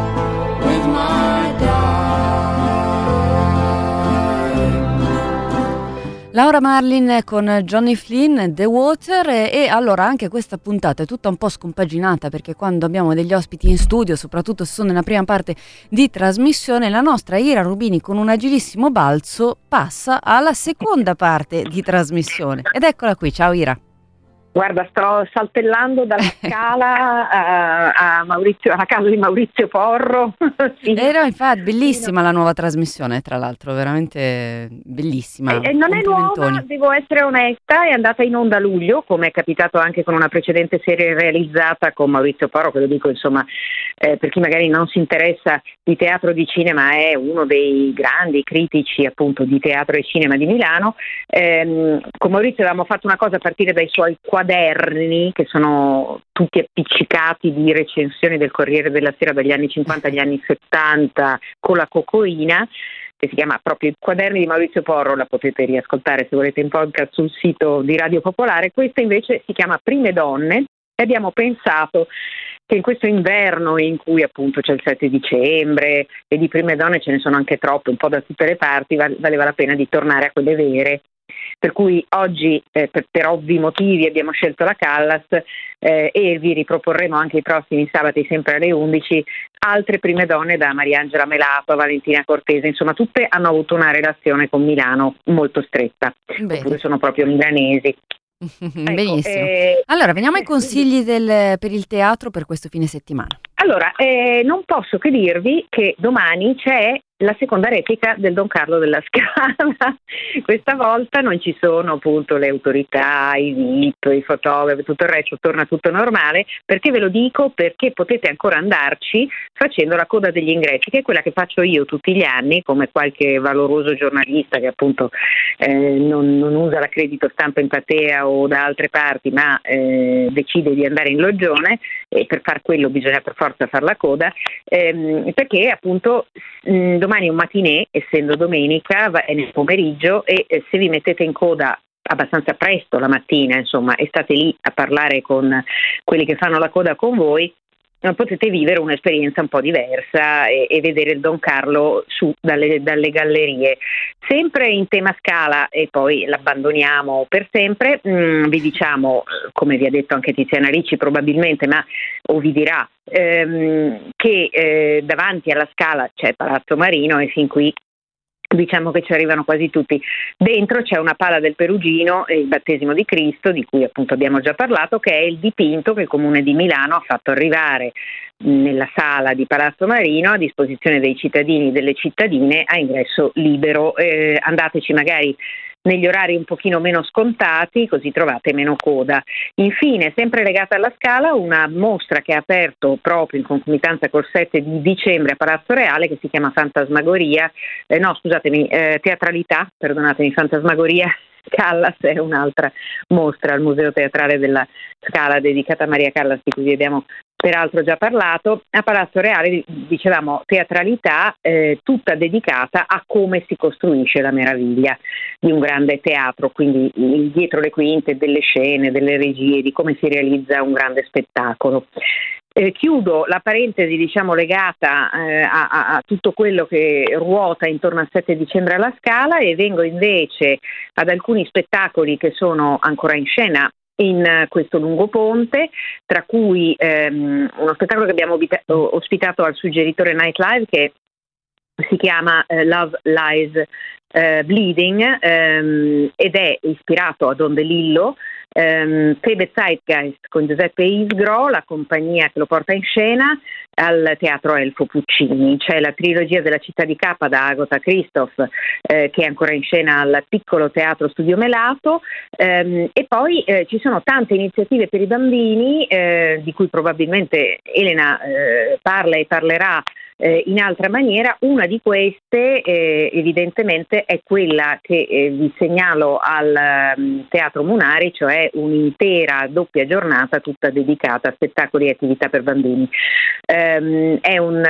Laura Marlin con Johnny Flynn, The Water. E allora anche questa puntata è tutta un po' scompaginata, perché quando abbiamo degli ospiti in studio, soprattutto se sono nella prima parte di trasmissione, la nostra Ira Rubini con un agilissimo balzo passa alla seconda parte di trasmissione. Ed eccola qui, ciao Ira. Guarda, sto saltellando dalla Scala a Maurizio, alla casa di Maurizio Porro. Sì. No, infatti, bellissima la nuova trasmissione, tra l'altro, veramente bellissima. Non è nuova, devo essere onesta, è andata in onda a luglio, come è capitato anche con una precedente serie realizzata con Maurizio Porro, che lo dico insomma per chi magari non si interessa di teatro o di cinema, è uno dei grandi critici appunto di teatro e cinema di Milano. Con Maurizio avevamo fatto una cosa a partire dai suoi quaderni, che sono tutti appiccicati di recensioni del Corriere della Sera dagli anni 50 agli anni 70 con la cocoina, che si chiama proprio I quaderni di Maurizio Porro. La potete riascoltare se volete in podcast sul sito di Radio Popolare. Questa invece si chiama Prime Donne, e abbiamo pensato che in questo inverno in cui appunto c'è il 7 dicembre e di prime donne ce ne sono anche troppe, un po' da tutte le parti, valeva la pena di tornare a quelle vere. Per cui oggi per ovvi motivi abbiamo scelto la Callas e vi riproporremo anche i prossimi sabati sempre alle 11 altre prime donne, da Mariangela Melato a Valentina Cortese. Insomma, tutte hanno avuto una relazione con Milano molto stretta. Bene. Oppure sono proprio milanesi. Benissimo. Allora, veniamo ai consigli per il teatro per questo fine settimana. Allora, non posso che dirvi che domani c'è la seconda replica del Don Carlo della Scala. Questa volta non ci sono appunto le autorità, i VIP, i fotografi, tutto il resto, torna tutto normale. Perché ve lo dico? Perché potete ancora andarci facendo la coda degli ingressi, che è quella che faccio io tutti gli anni, come qualche valoroso giornalista che appunto non usa l'accredito stampa in platea o da altre parti, ma decide di andare in loggione, e per far quello bisogna per forza far la coda, perché appunto domani è un matinè, essendo domenica, è nel pomeriggio, e se vi mettete in coda abbastanza presto la mattina, insomma, e state lì a parlare con quelli che fanno la coda con voi, potete vivere un'esperienza un po' diversa e vedere il Don Carlo su dalle gallerie. Sempre in tema Scala, e poi l'abbandoniamo per sempre, vi diciamo, come vi ha detto anche Tiziana Ricci probabilmente, o vi dirà, che davanti alla Scala c'è Palazzo Marino, e fin qui diciamo che ci arrivano quasi tutti. Dentro c'è una pala del Perugino e il battesimo di Cristo, di cui appunto abbiamo già parlato, che è il dipinto che il Comune di Milano ha fatto arrivare nella sala di Palazzo Marino a disposizione dei cittadini e delle cittadine a ingresso libero. Andateci magari negli orari un pochino meno scontati, così trovate meno coda. Infine, sempre legata alla Scala, una mostra che ha aperto proprio in concomitanza col 7 di dicembre a Palazzo Reale, che si chiama Teatralità, Fantasmagoria Callas è un'altra mostra al Museo Teatrale della Scala dedicata a Maria Callas, di cui vi abbiamo peraltro già parlato. A Palazzo Reale, dicevamo, teatralità tutta dedicata a come si costruisce la meraviglia di un grande teatro, quindi dietro le quinte delle scene, delle regie, di come si realizza un grande spettacolo. Chiudo la parentesi, diciamo, legata a tutto quello che ruota intorno al 7 dicembre alla Scala, e vengo invece ad alcuni spettacoli che sono ancora in scena in questo lungo ponte, tra cui uno spettacolo che abbiamo ospitato al Suggeritore Night Live, che si chiama Love Lies Bleeding, ed è ispirato a Don DeLillo. Febe Zeitgeist con Giuseppe Isgro, la compagnia che lo porta in scena, al Teatro Elfo Puccini. C'è la trilogia della Città di Capa da Agota Christoph, che è ancora in scena al Piccolo Teatro Studio Melato, e poi ci sono tante iniziative per i bambini, di cui probabilmente Elena parla e parlerà in altra maniera. Una di queste evidentemente è quella che vi segnalo al Teatro Munari, cioè un'intera doppia giornata tutta dedicata a spettacoli e attività per bambini. È un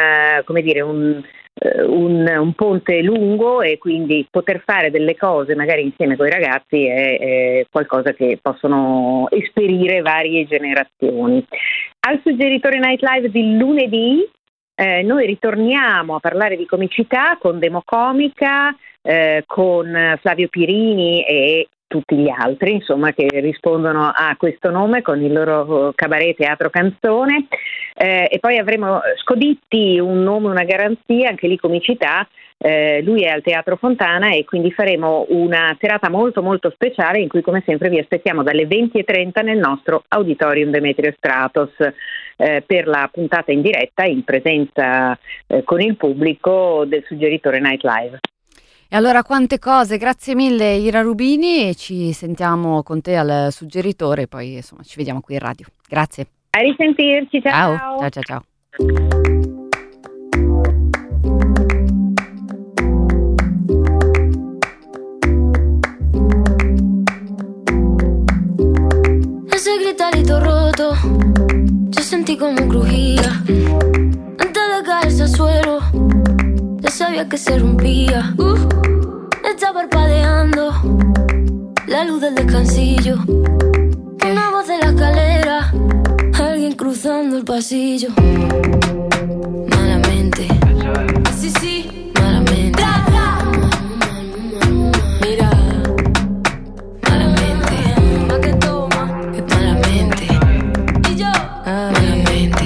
ponte lungo, e quindi poter fare delle cose magari insieme con i ragazzi è qualcosa che possono esperire varie generazioni. Al Suggeritore Night Live di lunedì noi ritorniamo a parlare di comicità con Democomica, con Flavio Pirini e tutti gli altri, insomma, che rispondono a questo nome con il loro cabaret Teatro Canzone, e poi avremo Scoditti, un nome, una garanzia, anche lì comicità. Lui è al Teatro Fontana e quindi faremo una serata molto molto speciale in cui, come sempre, vi aspettiamo dalle 20:30 nel nostro Auditorium Demetrio Stratos per la puntata in diretta in presenza con il pubblico del Suggeritore Night Live. E allora, quante cose, grazie mille Ira Rubini, e ci sentiamo con te al Suggeritore, poi insomma ci vediamo qui in radio. Grazie. A risentirci, ciao. Ciao, ciao, ciao. Ese gritarito roto, yo sentí como crujía. Antes de caerse al suelo, ya sabía que se rompía. Está parpadeando la luz del descansillo. Una voz de la escalera, alguien cruzando el pasillo. Malamente, sí, sí, malamente. Mira, malamente, pa' que toma, que malamente. Y yo, malamente.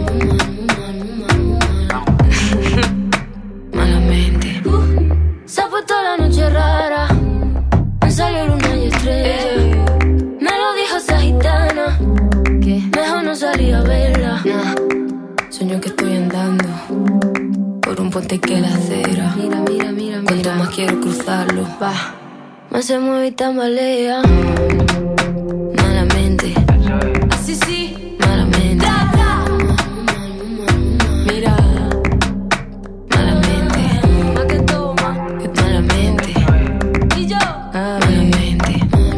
Malamente. Se ha puesto la noche rara, me salió luna y estrella. Me lo dijo esa gitana, que mejor no salir a verla. Sueño que estoy andando por un puente que la acera. Mira, mira, mira, cuanto más quiero cruzarlo, va, más se mueve y tambalea. Malamente, así sí, malamente. Mira, malamente, pa' que toma, que malamente. Y yo, malamente.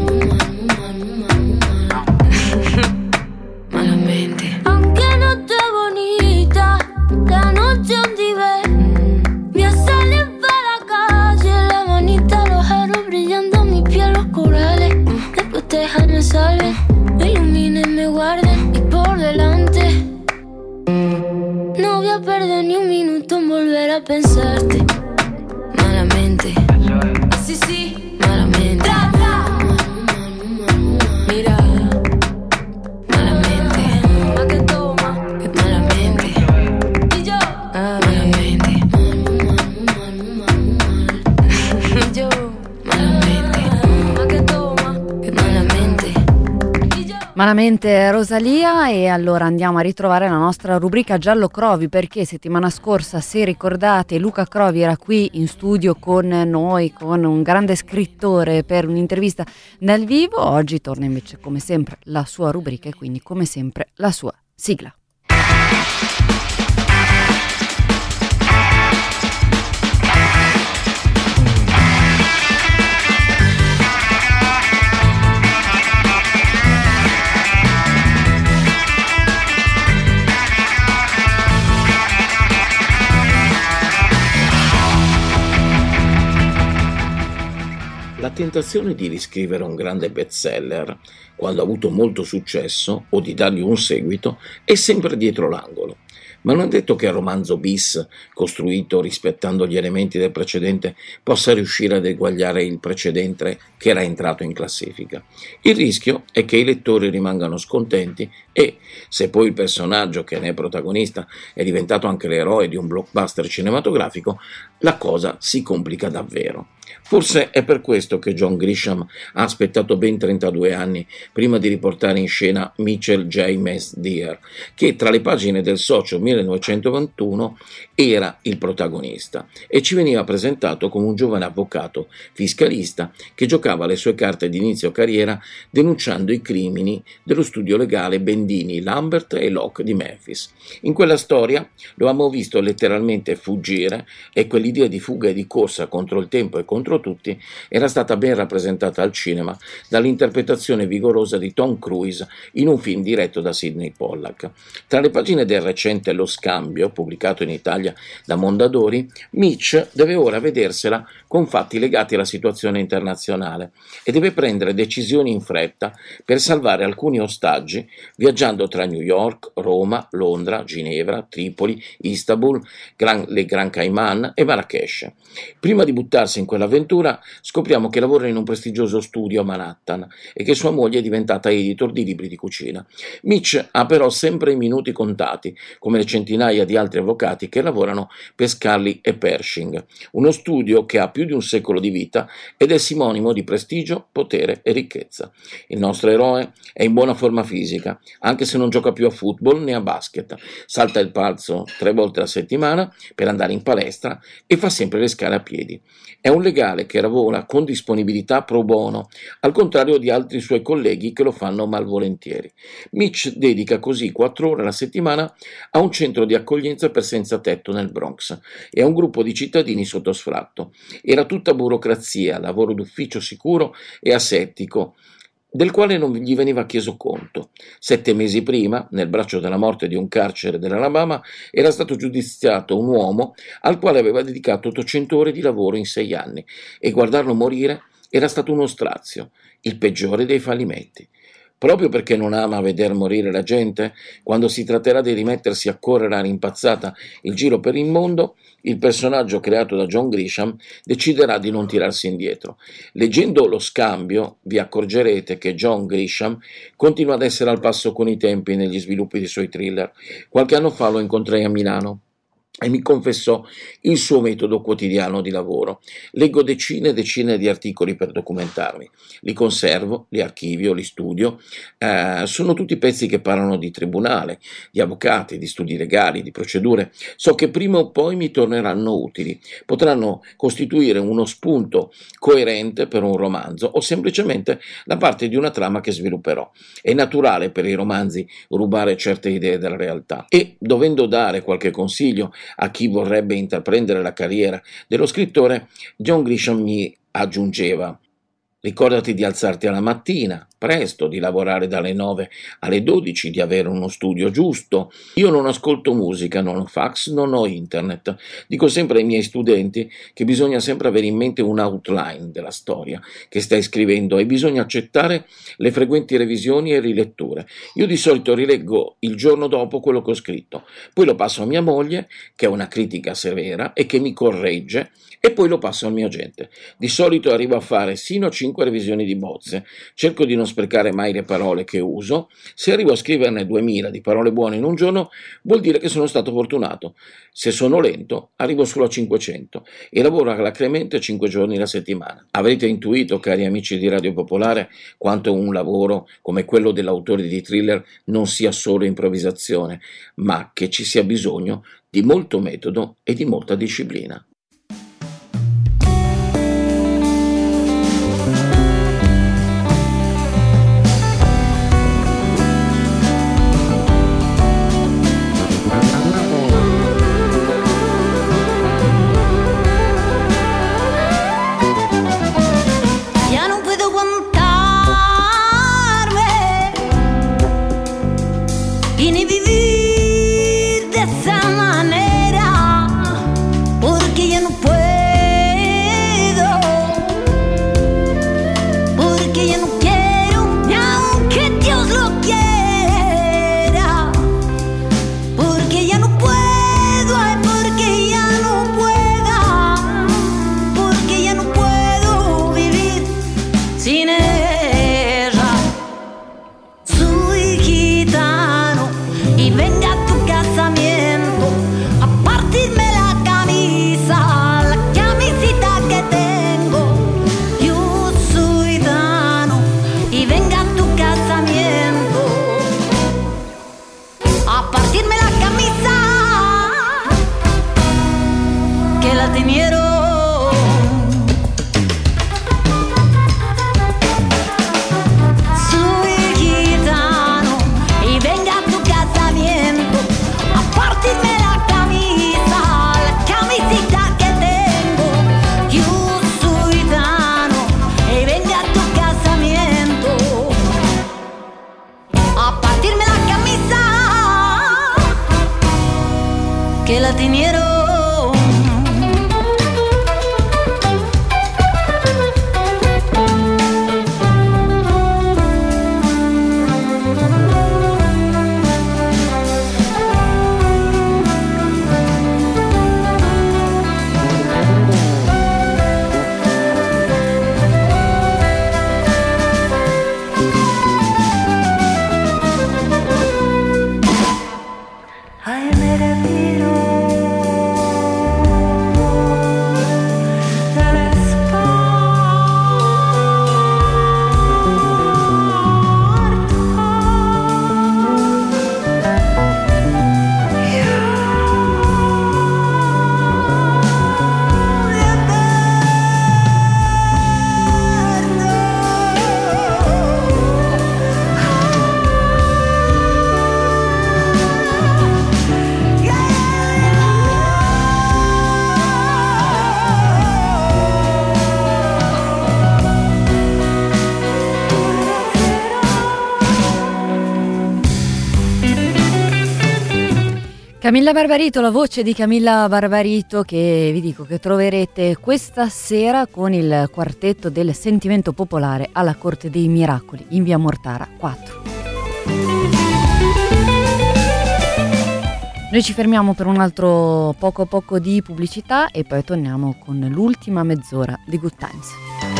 Malamente. Aunque no esté bonita, la noche donde ve, voy a salir para la calle, la manita, los aros brillando, mi piel, los corales. Después déjame salven, me iluminen, me guarden y por delante. No voy a perder ni un minuto en volver a pensarte. Malamente, así sí, malamente. Mira, malamente, pa' que toma, que malamente. Y yo, malamente. Y yo, malamente, pa' que toma, que malamente. Malamente Rosalia. E allora andiamo a ritrovare la nostra rubrica Giallo Crovi, perché settimana scorsa, se ricordate, Luca Crovi era qui in studio con noi, con un grande scrittore, per un'intervista dal vivo. Oggi torna invece come sempre la sua rubrica e quindi come sempre la sua sigla. La tentazione di riscrivere un grande bestseller, quando ha avuto molto successo, o di dargli un seguito, è sempre dietro l'angolo. Ma non è detto che il romanzo bis, costruito rispettando gli elementi del precedente, possa riuscire ad eguagliare il precedente che era entrato in classifica. Il rischio è che i lettori rimangano scontenti e, se poi il personaggio che ne è protagonista è diventato anche l'eroe di un blockbuster cinematografico, la cosa si complica davvero. Forse è per questo che John Grisham ha aspettato ben 32 anni prima di riportare in scena Mitchell J. Mess Deer, che tra le pagine del Socio 1921 era il protagonista e ci veniva presentato come un giovane avvocato fiscalista che giocava le sue carte di inizio carriera denunciando i crimini dello studio legale Bendini, Lambert e Locke di Memphis. In quella storia lo abbiamo visto letteralmente fuggire e quell'idea di fuga e di corsa contro il tempo e contro tutti era stata ben rappresentata al cinema dall'interpretazione vigorosa di Tom Cruise in un film diretto da Sidney Pollack. Tra le pagine del recente Lo Scambio, pubblicato in Italia da Mondadori, Mitch deve ora vedersela con fatti legati alla situazione internazionale e deve prendere decisioni in fretta per salvare alcuni ostaggi viaggiando tra New York, Roma, Londra, Ginevra, Tripoli, Istanbul, le Gran Cayman e Marrakech. Prima di buttarsi in quella dell'avventura scopriamo che lavora in un prestigioso studio a Manhattan e che sua moglie è diventata editor di libri di cucina. Mitch ha però sempre i minuti contati, come le centinaia di altri avvocati che lavorano per Scully e Pershing, uno studio che ha più di un secolo di vita ed è sinonimo di prestigio, potere e ricchezza. Il nostro eroe è in buona forma fisica, anche se non gioca più a football né a basket, salta il palzo 3 volte a settimana per andare in palestra e fa sempre le scale a piedi. È un legale che lavora con disponibilità pro bono, al contrario di altri suoi colleghi che lo fanno malvolentieri. Mitch dedica così 4 ore alla settimana a un centro di accoglienza per senza tetto nel Bronx e a un gruppo di cittadini sotto sfratto. Era tutta burocrazia, lavoro d'ufficio sicuro e asettico, del quale non gli veniva chiesto conto. 7 mesi prima, nel braccio della morte di un carcere dell'Alabama, era stato giudiziato un uomo al quale aveva dedicato 800 ore di lavoro in 6 anni e guardarlo morire era stato uno strazio, il peggiore dei fallimenti. Proprio perché non ama veder morire la gente, quando si tratterà di rimettersi a correre a rimpazzata il giro per il mondo, il personaggio creato da John Grisham deciderà di non tirarsi indietro. Leggendo Lo Scambio vi accorgerete che John Grisham continua ad essere al passo con i tempi negli sviluppi dei suoi thriller. Qualche anno fa lo incontrai a Milano e mi confessò il suo metodo quotidiano di lavoro. Leggo decine e decine di articoli per documentarmi, li conservo, li archivio, li studio. Sono tutti pezzi che parlano di tribunale, di avvocati, di studi legali, di procedure. So che prima o poi mi torneranno utili, potranno costituire uno spunto coerente per un romanzo o semplicemente la parte di una trama che svilupperò. È naturale per i romanzi rubare certe idee dalla realtà e, dovendo dare qualche consiglio a chi vorrebbe intraprendere la carriera dello scrittore, John Grisham mi aggiungeva: ricordati di alzarti alla mattina, presto, di lavorare dalle 9 alle 12, di avere uno studio giusto. Io non ascolto musica, non ho fax, non ho internet. Dico sempre ai miei studenti che bisogna sempre avere in mente un outline della storia che stai scrivendo e bisogna accettare le frequenti revisioni e riletture. Io di solito rileggo il giorno dopo quello che ho scritto, poi lo passo a mia moglie, che è una critica severa e che mi corregge, e poi lo passo al mio agente. Di solito arrivo a fare sino a 5 revisioni di bozze, cerco di non sprecare mai le parole che uso. Se arrivo a scriverne 2000 di parole buone in un giorno, vuol dire che sono stato fortunato. Se sono lento, arrivo solo a 500 e lavoro alacremente 5 giorni la settimana. Avrete intuito, cari amici di Radio Popolare, quanto un lavoro come quello dell'autore di thriller non sia solo improvvisazione, ma che ci sia bisogno di molto metodo e di molta disciplina. Camilla Barbarito, la voce di Camilla Barbarito, che vi dico che troverete questa sera con il quartetto del Sentimento Popolare alla Corte dei Miracoli in via Mortara 4. Noi ci fermiamo per un altro poco di pubblicità e poi torniamo con l'ultima mezz'ora di Good Times.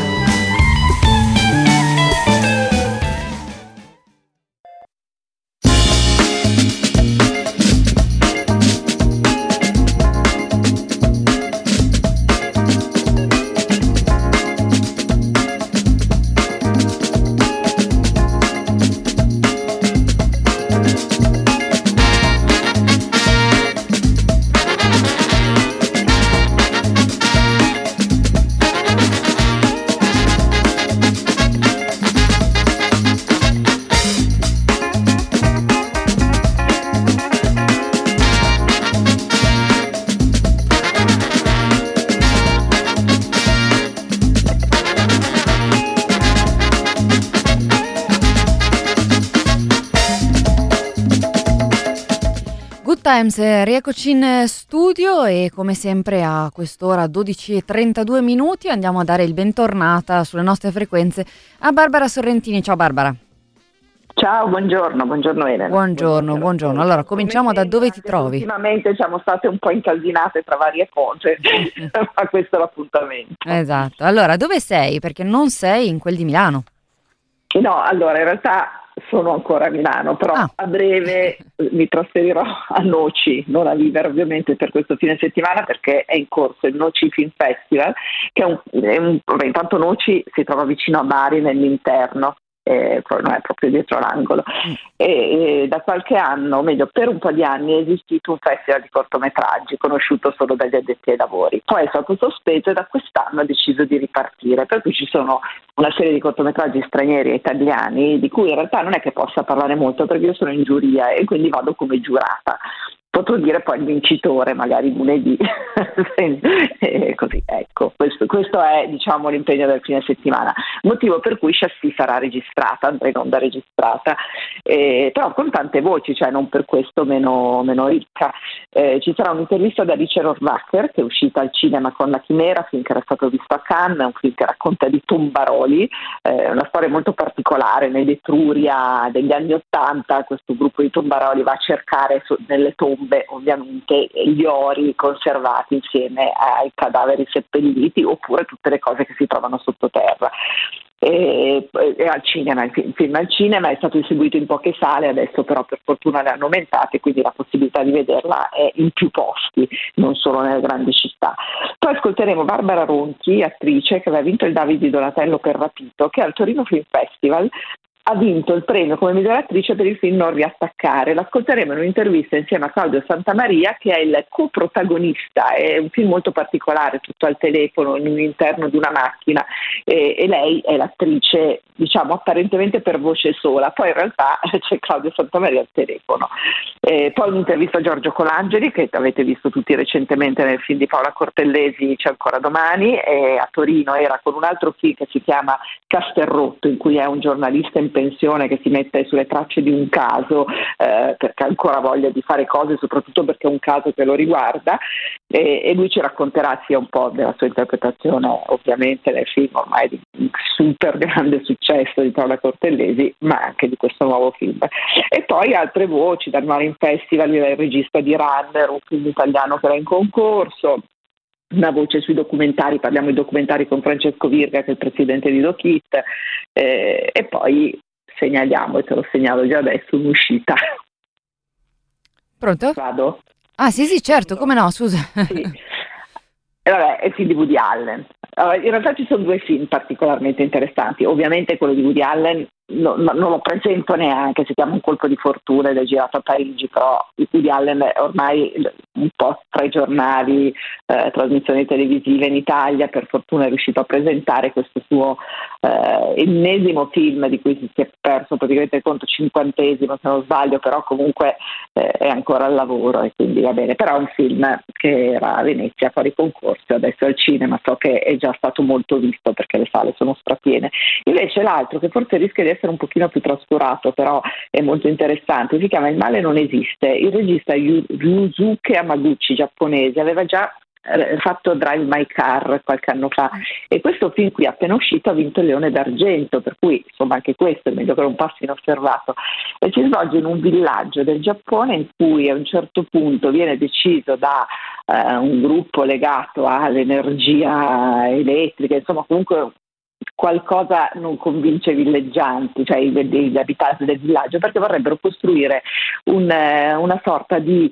Times, rieccoci in studio e come sempre a quest'ora 12:32 minuti andiamo a dare il bentornata sulle nostre frequenze a Barbara Sorrentini. Ciao Barbara. Ciao, buongiorno Elena. Buongiorno. Allora cominciamo da dove ti trovi? Ultimamente siamo state un po' incasinate tra varie cose, ma questo è l'appuntamento. Esatto. Allora dove sei? Perché non sei in quel di Milano. No, allora in realtà sono ancora a Milano, però a breve mi trasferirò a Noci, non a vivere ovviamente per questo fine settimana, perché è in corso il Noci Film Festival, che intanto Noci si trova vicino a Bari nell'interno, non è proprio dietro l'angolo, e da qualche anno, o meglio per un po' di anni, è esistito un festival di cortometraggi conosciuto solo dagli addetti ai lavori, poi è stato sospeso e da quest'anno ha deciso di ripartire, per cui ci sono una serie di cortometraggi stranieri e italiani di cui in realtà non è che possa parlare molto perché io sono in giuria e quindi vado come giurata. Potrò dire poi il vincitore magari lunedì. Così, ecco, questo è diciamo l'impegno del fine settimana, motivo per cui Chassis sarà registrata, andrà in onda registrata, però con tante voci, cioè non per questo meno ricca. Ci sarà un'intervista da Alice Rohrwacher, che è uscita al cinema con La Chimera, film che era stato visto a Cannes, un film che racconta di tombaroli, una storia molto particolare. Nell'Etruria degli anni '80 questo gruppo di tombaroli va a cercare nelle tombe ovviamente gli ori conservati insieme ai cadaveri seppelliti oppure tutte le cose che si trovano sottoterra. E al cinema, il film al cinema è stato distribuito in poche sale, adesso però per fortuna le hanno aumentate, quindi la possibilità di vederla è in più posti, non solo nelle grandi città. Poi ascolteremo Barbara Ronchi, attrice che aveva vinto il David di Donatello per Rapito, che al Torino Film Festival ha vinto il premio come miglior attrice per il film Non riattaccare. L'ascolteremo in un'intervista insieme a Claudio Santamaria, che è il coprotagonista. È un film molto particolare, tutto al telefono, all'interno di una macchina, e lei è l'attrice, diciamo, apparentemente per voce sola, poi in realtà c'è Claudio Santamaria al telefono. Poi un'intervista a Giorgio Colangeli, che avete visto tutti recentemente nel film di Paola Cortellesi, C'è ancora domani, e a Torino era con un altro film che si chiama Castelrotto, in cui è un giornalista in pensione che si mette sulle tracce di un caso perché ha ancora voglia di fare cose, soprattutto perché è un caso che lo riguarda, e lui ci racconterà sia un po' della sua interpretazione ovviamente nel film ormai di super grande successo di Paola Cortellesi, ma anche di questo nuovo film. E poi altre voci, dal Marine Festival il regista di Runner, un film italiano che era in concorso, una voce sui documentari, parliamo di documentari con Francesco Virga, che è il presidente di DoChit, e poi segnaliamo, e te lo segnalo già adesso, un'uscita. Pronto? Vado? Ah sì, certo, come no, scusa. Sì. Vabbè, è il film di Woody Allen. In realtà ci sono due film particolarmente interessanti, ovviamente quello di Woody Allen non lo presento neanche, si chiama Un colpo di fortuna ed è girato a Parigi, però Woody Allen è ormai un po' tra i giornali, trasmissioni televisive in Italia, per fortuna è riuscito a presentare questo suo ennesimo film di cui si è perso praticamente il conto, 50esimo se non sbaglio, però comunque è ancora al lavoro e quindi va bene, però è un film che era a Venezia fuori concorso, adesso è al cinema, so che è già stato molto visto perché le sale sono strapiene. Invece l'altro, che forse rischia di essere essere un pochino più trascurato, però è molto interessante. Si chiama Il male non esiste. Il regista Ryusuke Hamaguchi, giapponese, aveva già fatto Drive My Car qualche anno fa, e questo film qui appena uscito ha vinto il Leone d'Argento, per cui insomma anche questo è meglio che non passi inosservato. E si svolge in un villaggio del Giappone in cui a un certo punto viene deciso da un gruppo legato all'energia elettrica, insomma comunque qualcosa non convince i villeggianti, cioè gli abitanti del villaggio, perché vorrebbero costruire una sorta di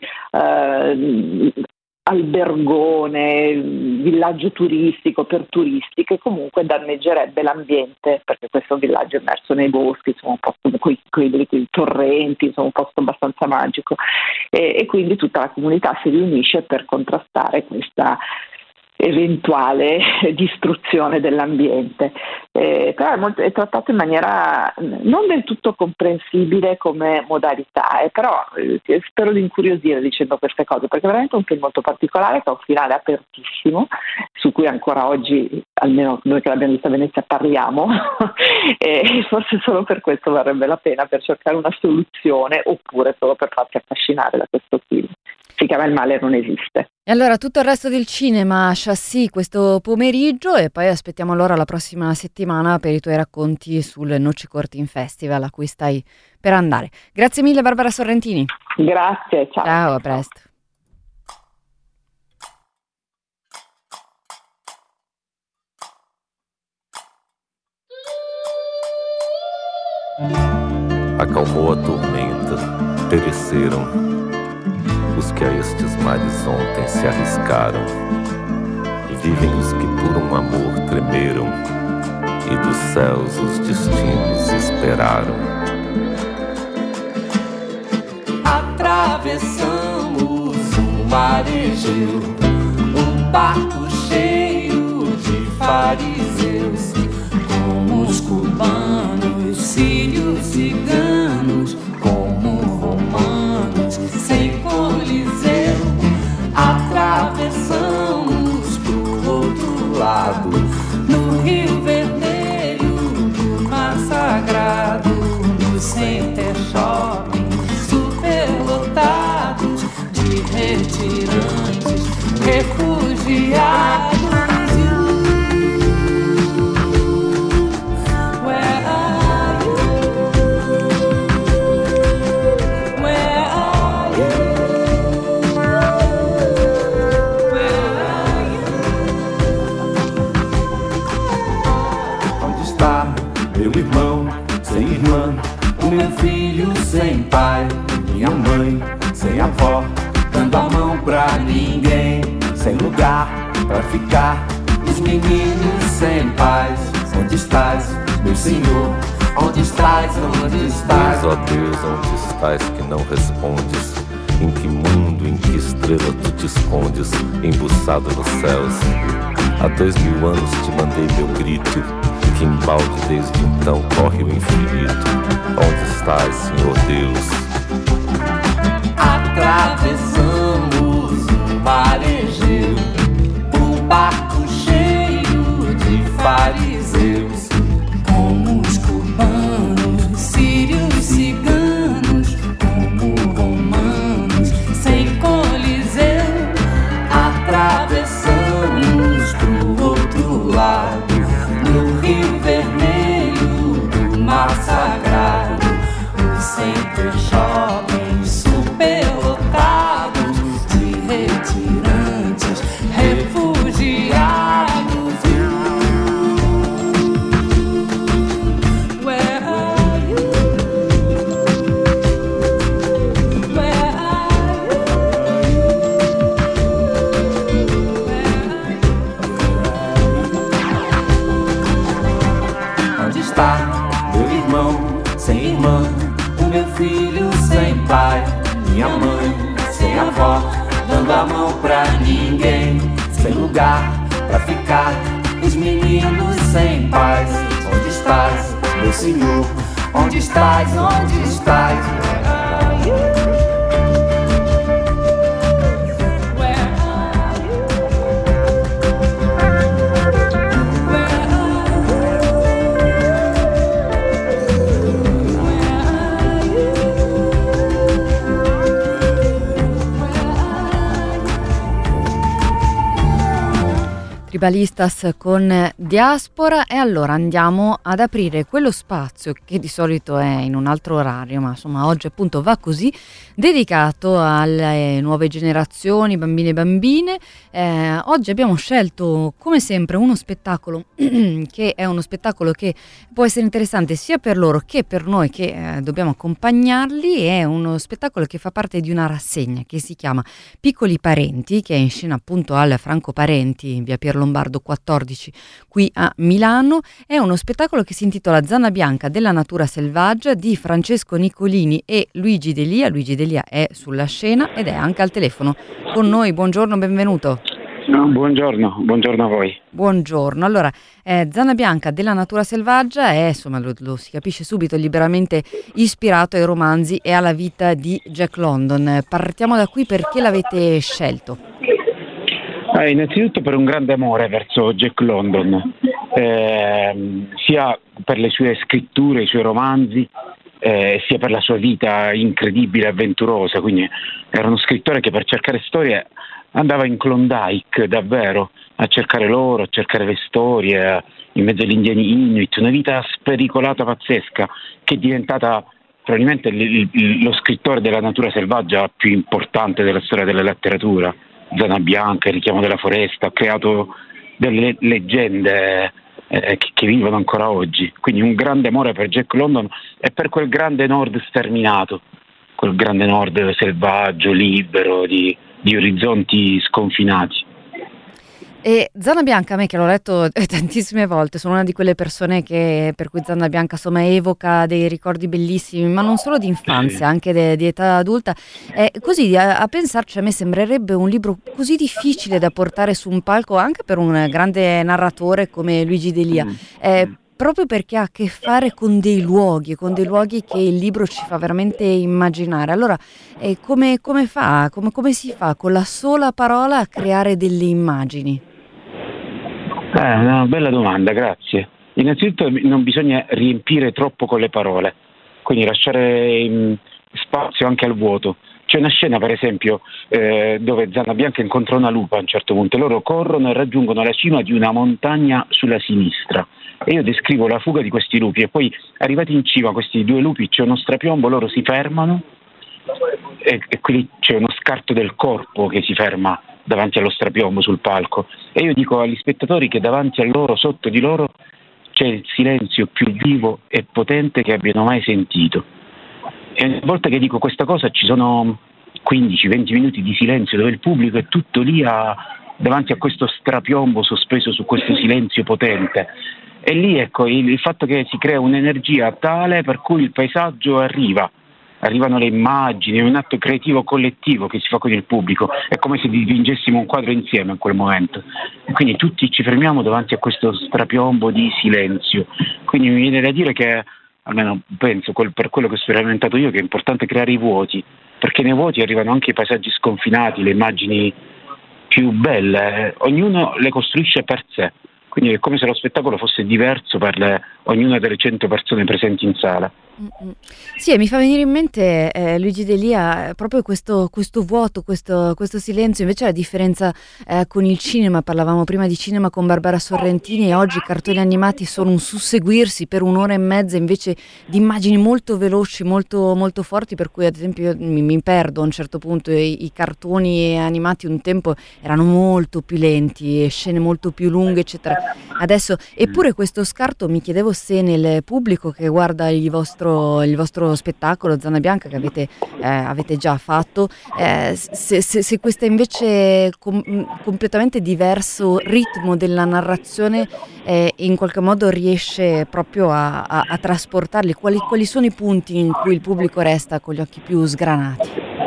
albergone, villaggio turistico per turisti, che comunque danneggerebbe l'ambiente, perché questo villaggio è immerso nei boschi, insomma un posto con i torrenti, insomma un posto abbastanza magico, e quindi tutta la comunità si riunisce per contrastare questa eventuale distruzione dell'ambiente. Però è trattato in maniera non del tutto comprensibile come modalità, però spero di incuriosire dicendo queste cose, perché è veramente un film molto particolare, che ha un finale apertissimo, su cui ancora oggi, almeno noi che l'abbiamo vista a Venezia, parliamo e forse solo per questo varrebbe la pena, per cercare una soluzione, oppure solo per farsi affascinare da questo film. Si chiama Il male non esiste. E allora tutto il resto del cinema a Chassis questo pomeriggio, e poi aspettiamo allora la prossima settimana per i tuoi racconti sul Noci Cortin Festival, a cui stai per andare. Grazie mille Barbara Sorrentini. Grazie, ciao. Ciao, a presto. Acalmou a tormenta, pereceram os que a estes mares ontem se arriscaram. Vivem os que por um amor tremeram, e dos céus os destinos esperaram. Atravessamos o mar Egeu, um barco cheio de fariseus, como os cubanos, sírios, ciganos, como romanos, sem coliseu. Atravessamos pro outro lado, no Rio Vermelho, do Mar Sagrado, no Center Shopping, superlotados de retirantes, refugiados. Meu irmão, sem irmã, o meu filho sem pai, minha mãe, sem avó, dando a mão pra ninguém, sem lugar pra ficar, os meninos sem paz. Onde estás, meu Senhor? Onde estás, onde estás? Deus, ó Deus, onde estás que não respondes? Em que mundo, em que estrela tu te escondes, embuçado nos céus? Há 2000 anos te mandei meu grito, que embalde desde então corre o infinito. Onde estás, Senhor Deus? Atravessamos o mar Egeu, um barco cheio de fariseus, como os cubanos, sírios, ciganos, como romanos, sem coliseu. Atravessamos pro outro lado, no Rio Vermelho, do Mar Sagrado, o Center Shopping, superlotados de retirantes, refugiados. Where are you? Where are you? Onde está meu irmão, sem irmã, o meu filho sem pai, minha mãe, sem avó, dando a mão pra ninguém, sem lugar pra ficar, os meninos sem paz. Onde estás, meu Senhor? Onde estás, onde estás? Balistas con Diaspora. E allora andiamo ad aprire quello spazio che di solito è in un altro orario, ma insomma oggi appunto va così, dedicato alle nuove generazioni, bambini e bambine. Oggi abbiamo scelto come sempre uno spettacolo che è uno spettacolo che può essere interessante sia per loro che per noi che dobbiamo accompagnarli. È uno spettacolo che fa parte di una rassegna che si chiama Piccoli Parenti, che è in scena appunto al Franco Parenti in via Pier Lombardo 14 qui a Milano. È uno spettacolo che si intitola Zanna Bianca della natura selvaggia di Francesco Nicolini e Luigi Delia. Luigi Delia è sulla scena ed è anche al telefono con noi. Buongiorno, benvenuto. Buongiorno a voi. Buongiorno. Allora, Zanna Bianca della natura selvaggia è, insomma, lo si capisce subito, liberamente ispirato ai romanzi e alla vita di Jack London. Partiamo da qui, perché l'avete scelto? Innanzitutto per un grande amore verso Jack London, sia per le sue scritture, i suoi romanzi, sia per la sua vita incredibile e avventurosa. Quindi era uno scrittore che per cercare storie andava in Klondike davvero, a cercare l'oro, a cercare le storie in mezzo agli indiani Inuit, una vita spericolata pazzesca, che è diventata probabilmente lo scrittore della natura selvaggia più importante della storia della letteratura. Zanna Bianca, Il richiamo della foresta, ha creato delle leggende che vivono ancora oggi. Quindi un grande amore per Jack London e per quel grande nord sterminato, quel grande nord selvaggio, libero, di orizzonti sconfinati. E Zanna Bianca, a me che l'ho letto tantissime volte, sono una di quelle persone per cui Zanna Bianca insomma evoca dei ricordi bellissimi, ma non solo di infanzia, anche di età adulta. Così a pensarci, a me sembrerebbe un libro così difficile da portare su un palco anche per un grande narratore come Luigi Delia. Proprio perché ha a che fare con dei luoghi che il libro ci fa veramente immaginare. Allora, come si fa con la sola parola a creare delle immagini? Una bella domanda, grazie. Innanzitutto non bisogna riempire troppo con le parole, quindi lasciare spazio anche al vuoto. C'è una scena, per esempio, dove Zanna Bianca incontra una lupa a un certo punto. Loro corrono e raggiungono la cima di una montagna sulla sinistra. E io descrivo la fuga di questi lupi, e poi arrivati in cima questi due lupi c'è uno strapiombo, loro si fermano e quindi c'è uno scarto del corpo che si ferma davanti allo strapiombo sul palco, e io dico agli spettatori che davanti a loro, sotto di loro, c'è il silenzio più vivo e potente che abbiano mai sentito. E ogni volta che dico questa cosa ci sono 15-20 minuti di silenzio dove il pubblico è tutto lì davanti a questo strapiombo sospeso su questo silenzio potente. E lì ecco il fatto che si crea un'energia tale per cui il paesaggio arrivano le immagini, è un atto creativo collettivo che si fa con il pubblico, è come se dipingessimo un quadro insieme in quel momento, e quindi tutti ci fermiamo davanti a questo strapiombo di silenzio. Quindi mi viene da dire che, almeno penso per quello che ho sperimentato io, che è importante creare i vuoti, perché nei vuoti arrivano anche i paesaggi sconfinati, le immagini più belle, ognuno le costruisce per sé. Quindi è come se lo spettacolo fosse diverso per ognuna delle 100 persone presenti in sala. Sì, e mi fa venire in mente Luigi Delia proprio questo vuoto, questo silenzio. Invece la differenza con il cinema, parlavamo prima di cinema con Barbara Sorrentini, e oggi i cartoni animati sono un susseguirsi per un'ora e mezza invece di immagini molto veloci, molto, molto forti, per cui ad esempio io mi perdo a un certo punto. I cartoni animati un tempo erano molto più lenti, scene molto più lunghe eccetera. Adesso, eppure questo scarto, mi chiedevo se nel pubblico che guarda il vostro spettacolo Zanna Bianca, che avete già fatto, se questo invece completamente diverso ritmo della narrazione in qualche modo riesce proprio a trasportarli. Quali sono i punti in cui il pubblico resta con gli occhi più sgranati?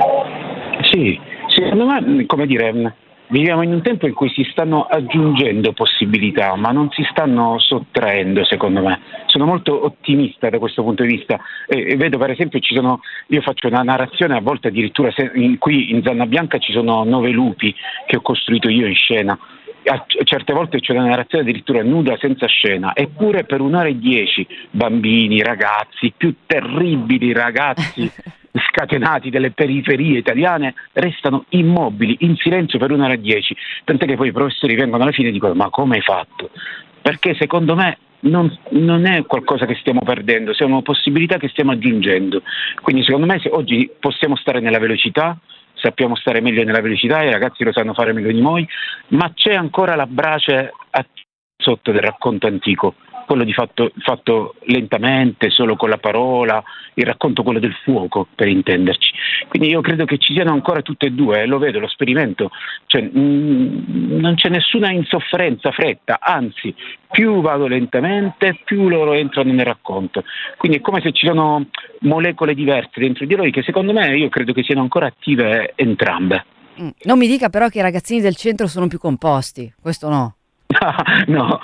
Sì, secondo me, come dire, viviamo in un tempo in cui si stanno aggiungendo possibilità, ma non si stanno sottraendo, secondo me. Sono molto ottimista da questo punto di vista. E vedo, per esempio, io faccio una narrazione a volte addirittura in cui in Zanna Bianca ci sono 9 lupi che ho costruito io in scena. A certe volte c'è una narrazione addirittura nuda, senza scena, eppure per 1 ora e 10 bambini, ragazzi, più terribili ragazzi scatenati delle periferie italiane restano immobili, in silenzio per 1 ora e 10, tant'è che poi i professori vengono alla fine e dicono: ma come hai fatto? Perché secondo me non è qualcosa che stiamo perdendo, sono possibilità che stiamo aggiungendo. Quindi secondo me, se oggi possiamo stare nella velocità, sappiamo stare meglio nella velocità, i ragazzi lo sanno fare meglio di noi, ma c'è ancora la brace sotto del racconto antico, quello di fatto lentamente, solo con la parola, il racconto, quello del fuoco, per intenderci. Quindi io credo che ci siano ancora tutte e due, lo vedo, lo sperimento, cioè, non c'è nessuna insofferenza, fretta, anzi più vado lentamente più loro entrano nel racconto, quindi è come se ci sono molecole diverse dentro di noi che secondo me, io credo che siano ancora attive entrambe. Non mi dica però che i ragazzini del centro sono più composti, questo no. No,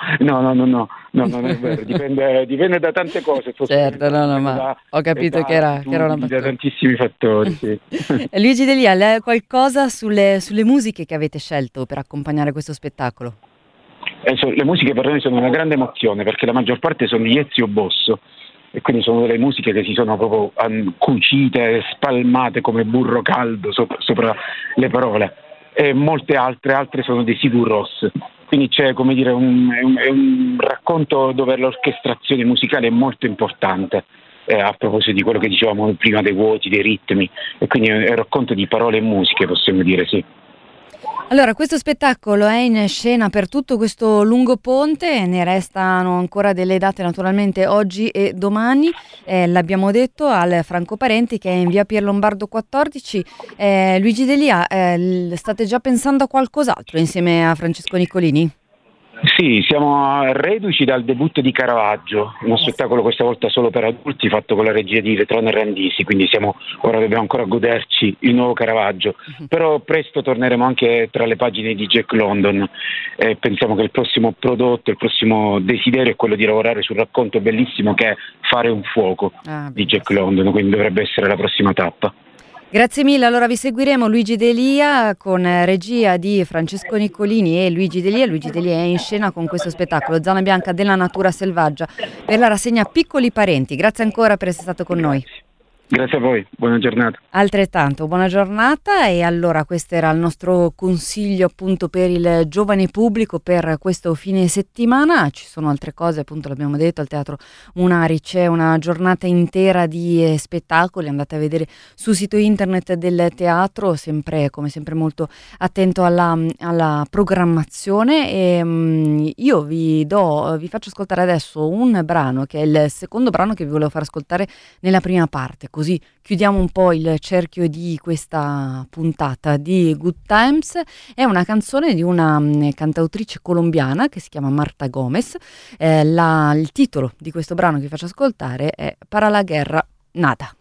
non è vero, dipende da tante cose. Certo, ma ho capito che era una battuta. Da tantissimi fattori, sì. Luigi D'Elia, lei ha qualcosa sulle musiche che avete scelto per accompagnare questo spettacolo? Le musiche per noi sono una grande emozione, perché la maggior parte sono di Ezio Bosso, e quindi sono delle musiche che si sono proprio cucite, spalmate come burro caldo sopra le parole, e molte altre sono dei Sigur Rós. Quindi c'è, come dire, un racconto dove l'orchestrazione musicale è molto importante, a proposito di quello che dicevamo prima dei vuoti, dei ritmi, e quindi è un racconto di parole e musiche, possiamo dire, sì. Allora, questo spettacolo è in scena per tutto questo lungo ponte, ne restano ancora delle date naturalmente oggi e domani, l'abbiamo detto, al Franco Parenti che è in via Pier Lombardo 14. Luigi D'Elia, state già pensando a qualcos'altro insieme a Francesco Niccolini? Sì, siamo reduci dal debutto di Caravaggio, uno spettacolo questa volta solo per adulti fatto con la regia di Vetrone Randisi, quindi ora dobbiamo ancora goderci il nuovo Caravaggio, però presto torneremo anche tra le pagine di Jack London, pensiamo che il prossimo prodotto, il prossimo desiderio è quello di lavorare sul racconto bellissimo che è Fare un fuoco di Jack London, quindi dovrebbe essere la prossima tappa. Grazie mille, allora vi seguiremo Luigi D'Elia con regia di Francesco Niccolini e Luigi D'Elia. Luigi D'Elia è in scena con questo spettacolo Zona Bianca della natura selvaggia per la rassegna Piccoli Parenti. Grazie ancora per essere stato con noi. Grazie a voi, buona giornata. Altrettanto, buona giornata. E allora questo era il nostro consiglio appunto per il giovane pubblico per questo fine settimana. Ci sono altre cose, appunto l'abbiamo detto, al Teatro Unari c'è una giornata intera di spettacoli, andate a vedere sul sito internet del teatro, come sempre molto attento alla programmazione. E io vi faccio ascoltare adesso un brano che è il secondo brano che vi volevo far ascoltare nella prima parte, così chiudiamo un po' il cerchio di questa puntata di Good Times. È una canzone di una cantautrice colombiana che si chiama Marta Gomez. Il titolo di questo brano che vi faccio ascoltare è Para la guerra nada.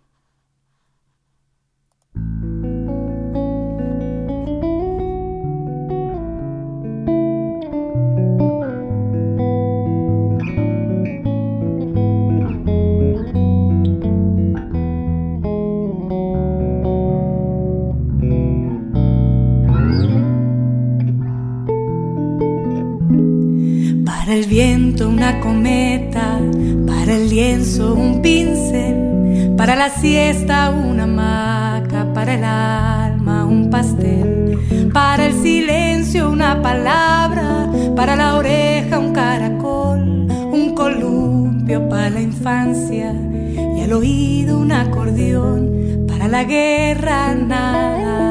Para el viento una cometa, para el lienzo un pincel, para la siesta una hamaca, para el alma un pastel, para el silencio una palabra, para la oreja un caracol, un columpio para la infancia y al oído un acordeón, para la guerra nada.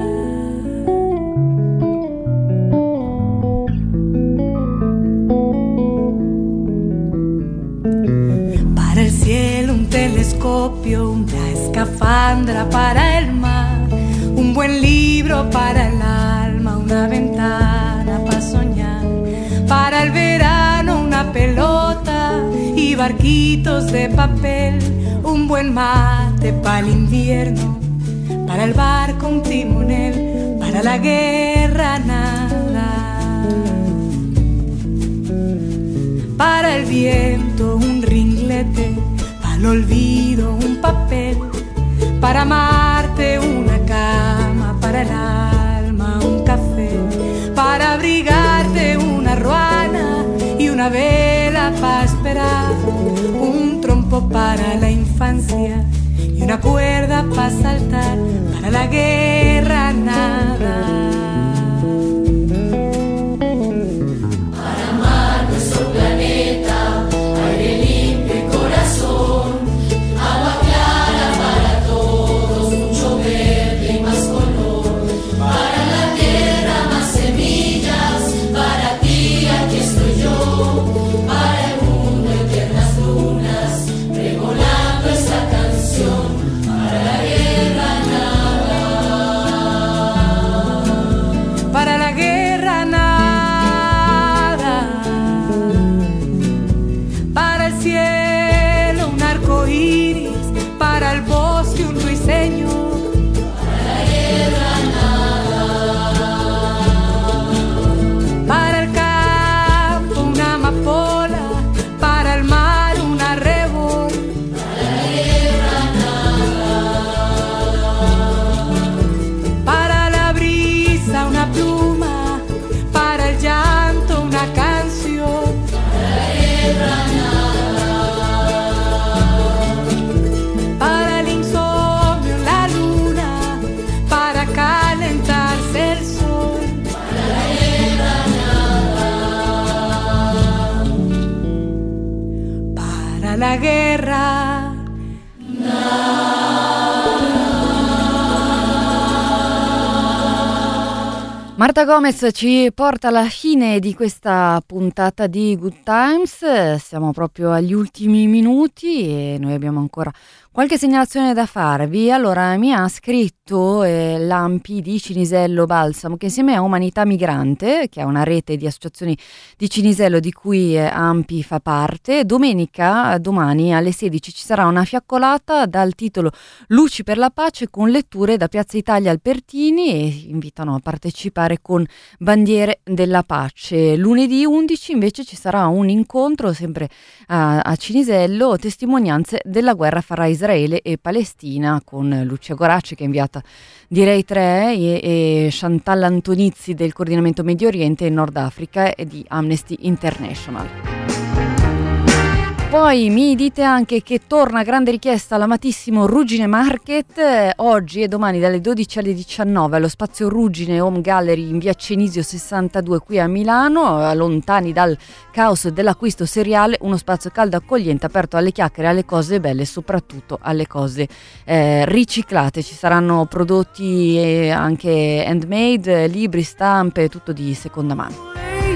Para el cielo un telescopio, una escafandra para el mar, un buen libro para el alma, una ventana para soñar, para el verano una pelota y barquitos de papel, un buen mate para el invierno, para el barco un timonel, para la guerra nada. Para el viento un ringlete, para el olvido un papel, para amarte una cama, para el alma un café, para abrigarte una ruana y una vela para esperar, un trompo para la infancia y una cuerda para saltar, para la guerra nada. Para amar nuestro planeta, aire limpio y corazón, agua clara para todos, mucho verde y más color. Para la tierra más semillas, para ti aquí estoy yo. Para el mundo eternas lunas, revolando esta canción. Para la guerra nada. Para la guerra nada. Para el cielo un arco iris, para el bosque un ruiseño. Para la guerra nada. Para el campo una amapola, para el mar un arrebol. Para la guerra nada. Para la brisa una pluma, para el llanto una canción. Para la guerra nada. Para el insomnio la luna, para calentarse el sol. Para la guerra nada. Para la guerra. Marta Gomez ci porta alla fine di questa puntata di Good Times, siamo proprio agli ultimi minuti e noi abbiamo ancora qualche segnalazione da farvi. Allora, mi ha scritto l'AMPI di Cinisello Balsamo, che insieme a Umanità Migrante, che è una rete di associazioni di Cinisello di cui AMPI fa parte, domani alle 16 ci sarà una fiaccolata dal titolo Luci per la pace con letture da Piazza Italia Albertini e invitano a partecipare con bandiere della pace. Lunedì 11 invece ci sarà un incontro sempre a Cinisello, testimonianze della guerra fra Israele e Palestina, con Lucia Goracci che è inviata di Rai 3 e Chantal Antonizzi del coordinamento Medio Oriente e Nord Africa e di Amnesty International. Poi mi dite anche che torna a grande richiesta l'amatissimo Ruggine Market, oggi e domani dalle 12 alle 19 allo spazio Ruggine Home Gallery in via Cenisio 62 qui a Milano, lontani dal caos dell'acquisto seriale, uno spazio caldo e accogliente aperto alle chiacchiere, alle cose belle e soprattutto alle cose riciclate. Ci saranno prodotti anche handmade, libri, stampe, tutto di seconda mano.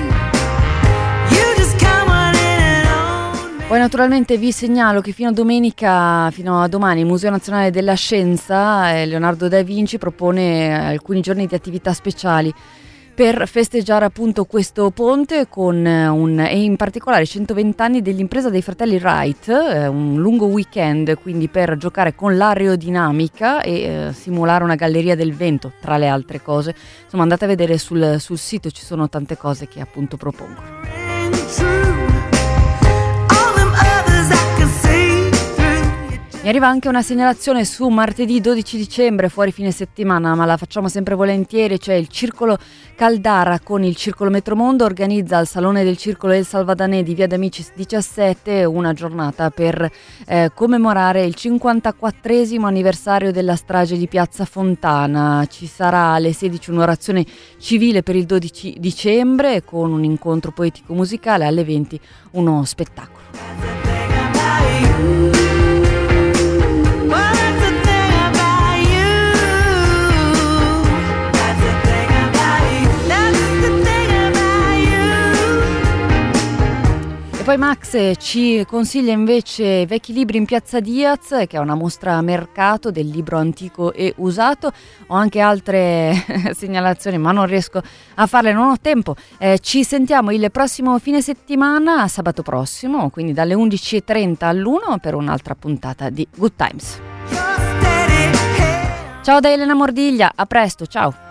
Poi naturalmente vi segnalo che fino a domani il Museo Nazionale della Scienza Leonardo da Vinci propone alcuni giorni di attività speciali per festeggiare appunto questo ponte e in particolare 120 anni dell'impresa dei fratelli Wright, un lungo weekend quindi per giocare con l'aerodinamica e simulare una galleria del vento tra le altre cose. Insomma, andate a vedere sul sito, ci sono tante cose che appunto propongono. Mi arriva anche una segnalazione su martedì 12 dicembre, fuori fine settimana, ma la facciamo sempre volentieri, cioè il Circolo Caldara con il Circolo Metromondo organizza al Salone del Circolo El Salvadanè di Via D'Amicis 17 una giornata per commemorare il 54esimo anniversario della strage di Piazza Fontana. Ci sarà alle 16 un'orazione civile per il 12 dicembre con un incontro poetico musicale, alle 20 uno spettacolo. E poi Max ci consiglia invece Vecchi libri in Piazza Diaz, che è una mostra a mercato del libro antico e usato. Ho anche altre segnalazioni, ma non riesco a farle, non ho tempo. Ci sentiamo il prossimo fine settimana, sabato prossimo, quindi dalle 11:30 all'1 per un'altra puntata di Good Times. Ciao da Elena Mordiglia, a presto, ciao!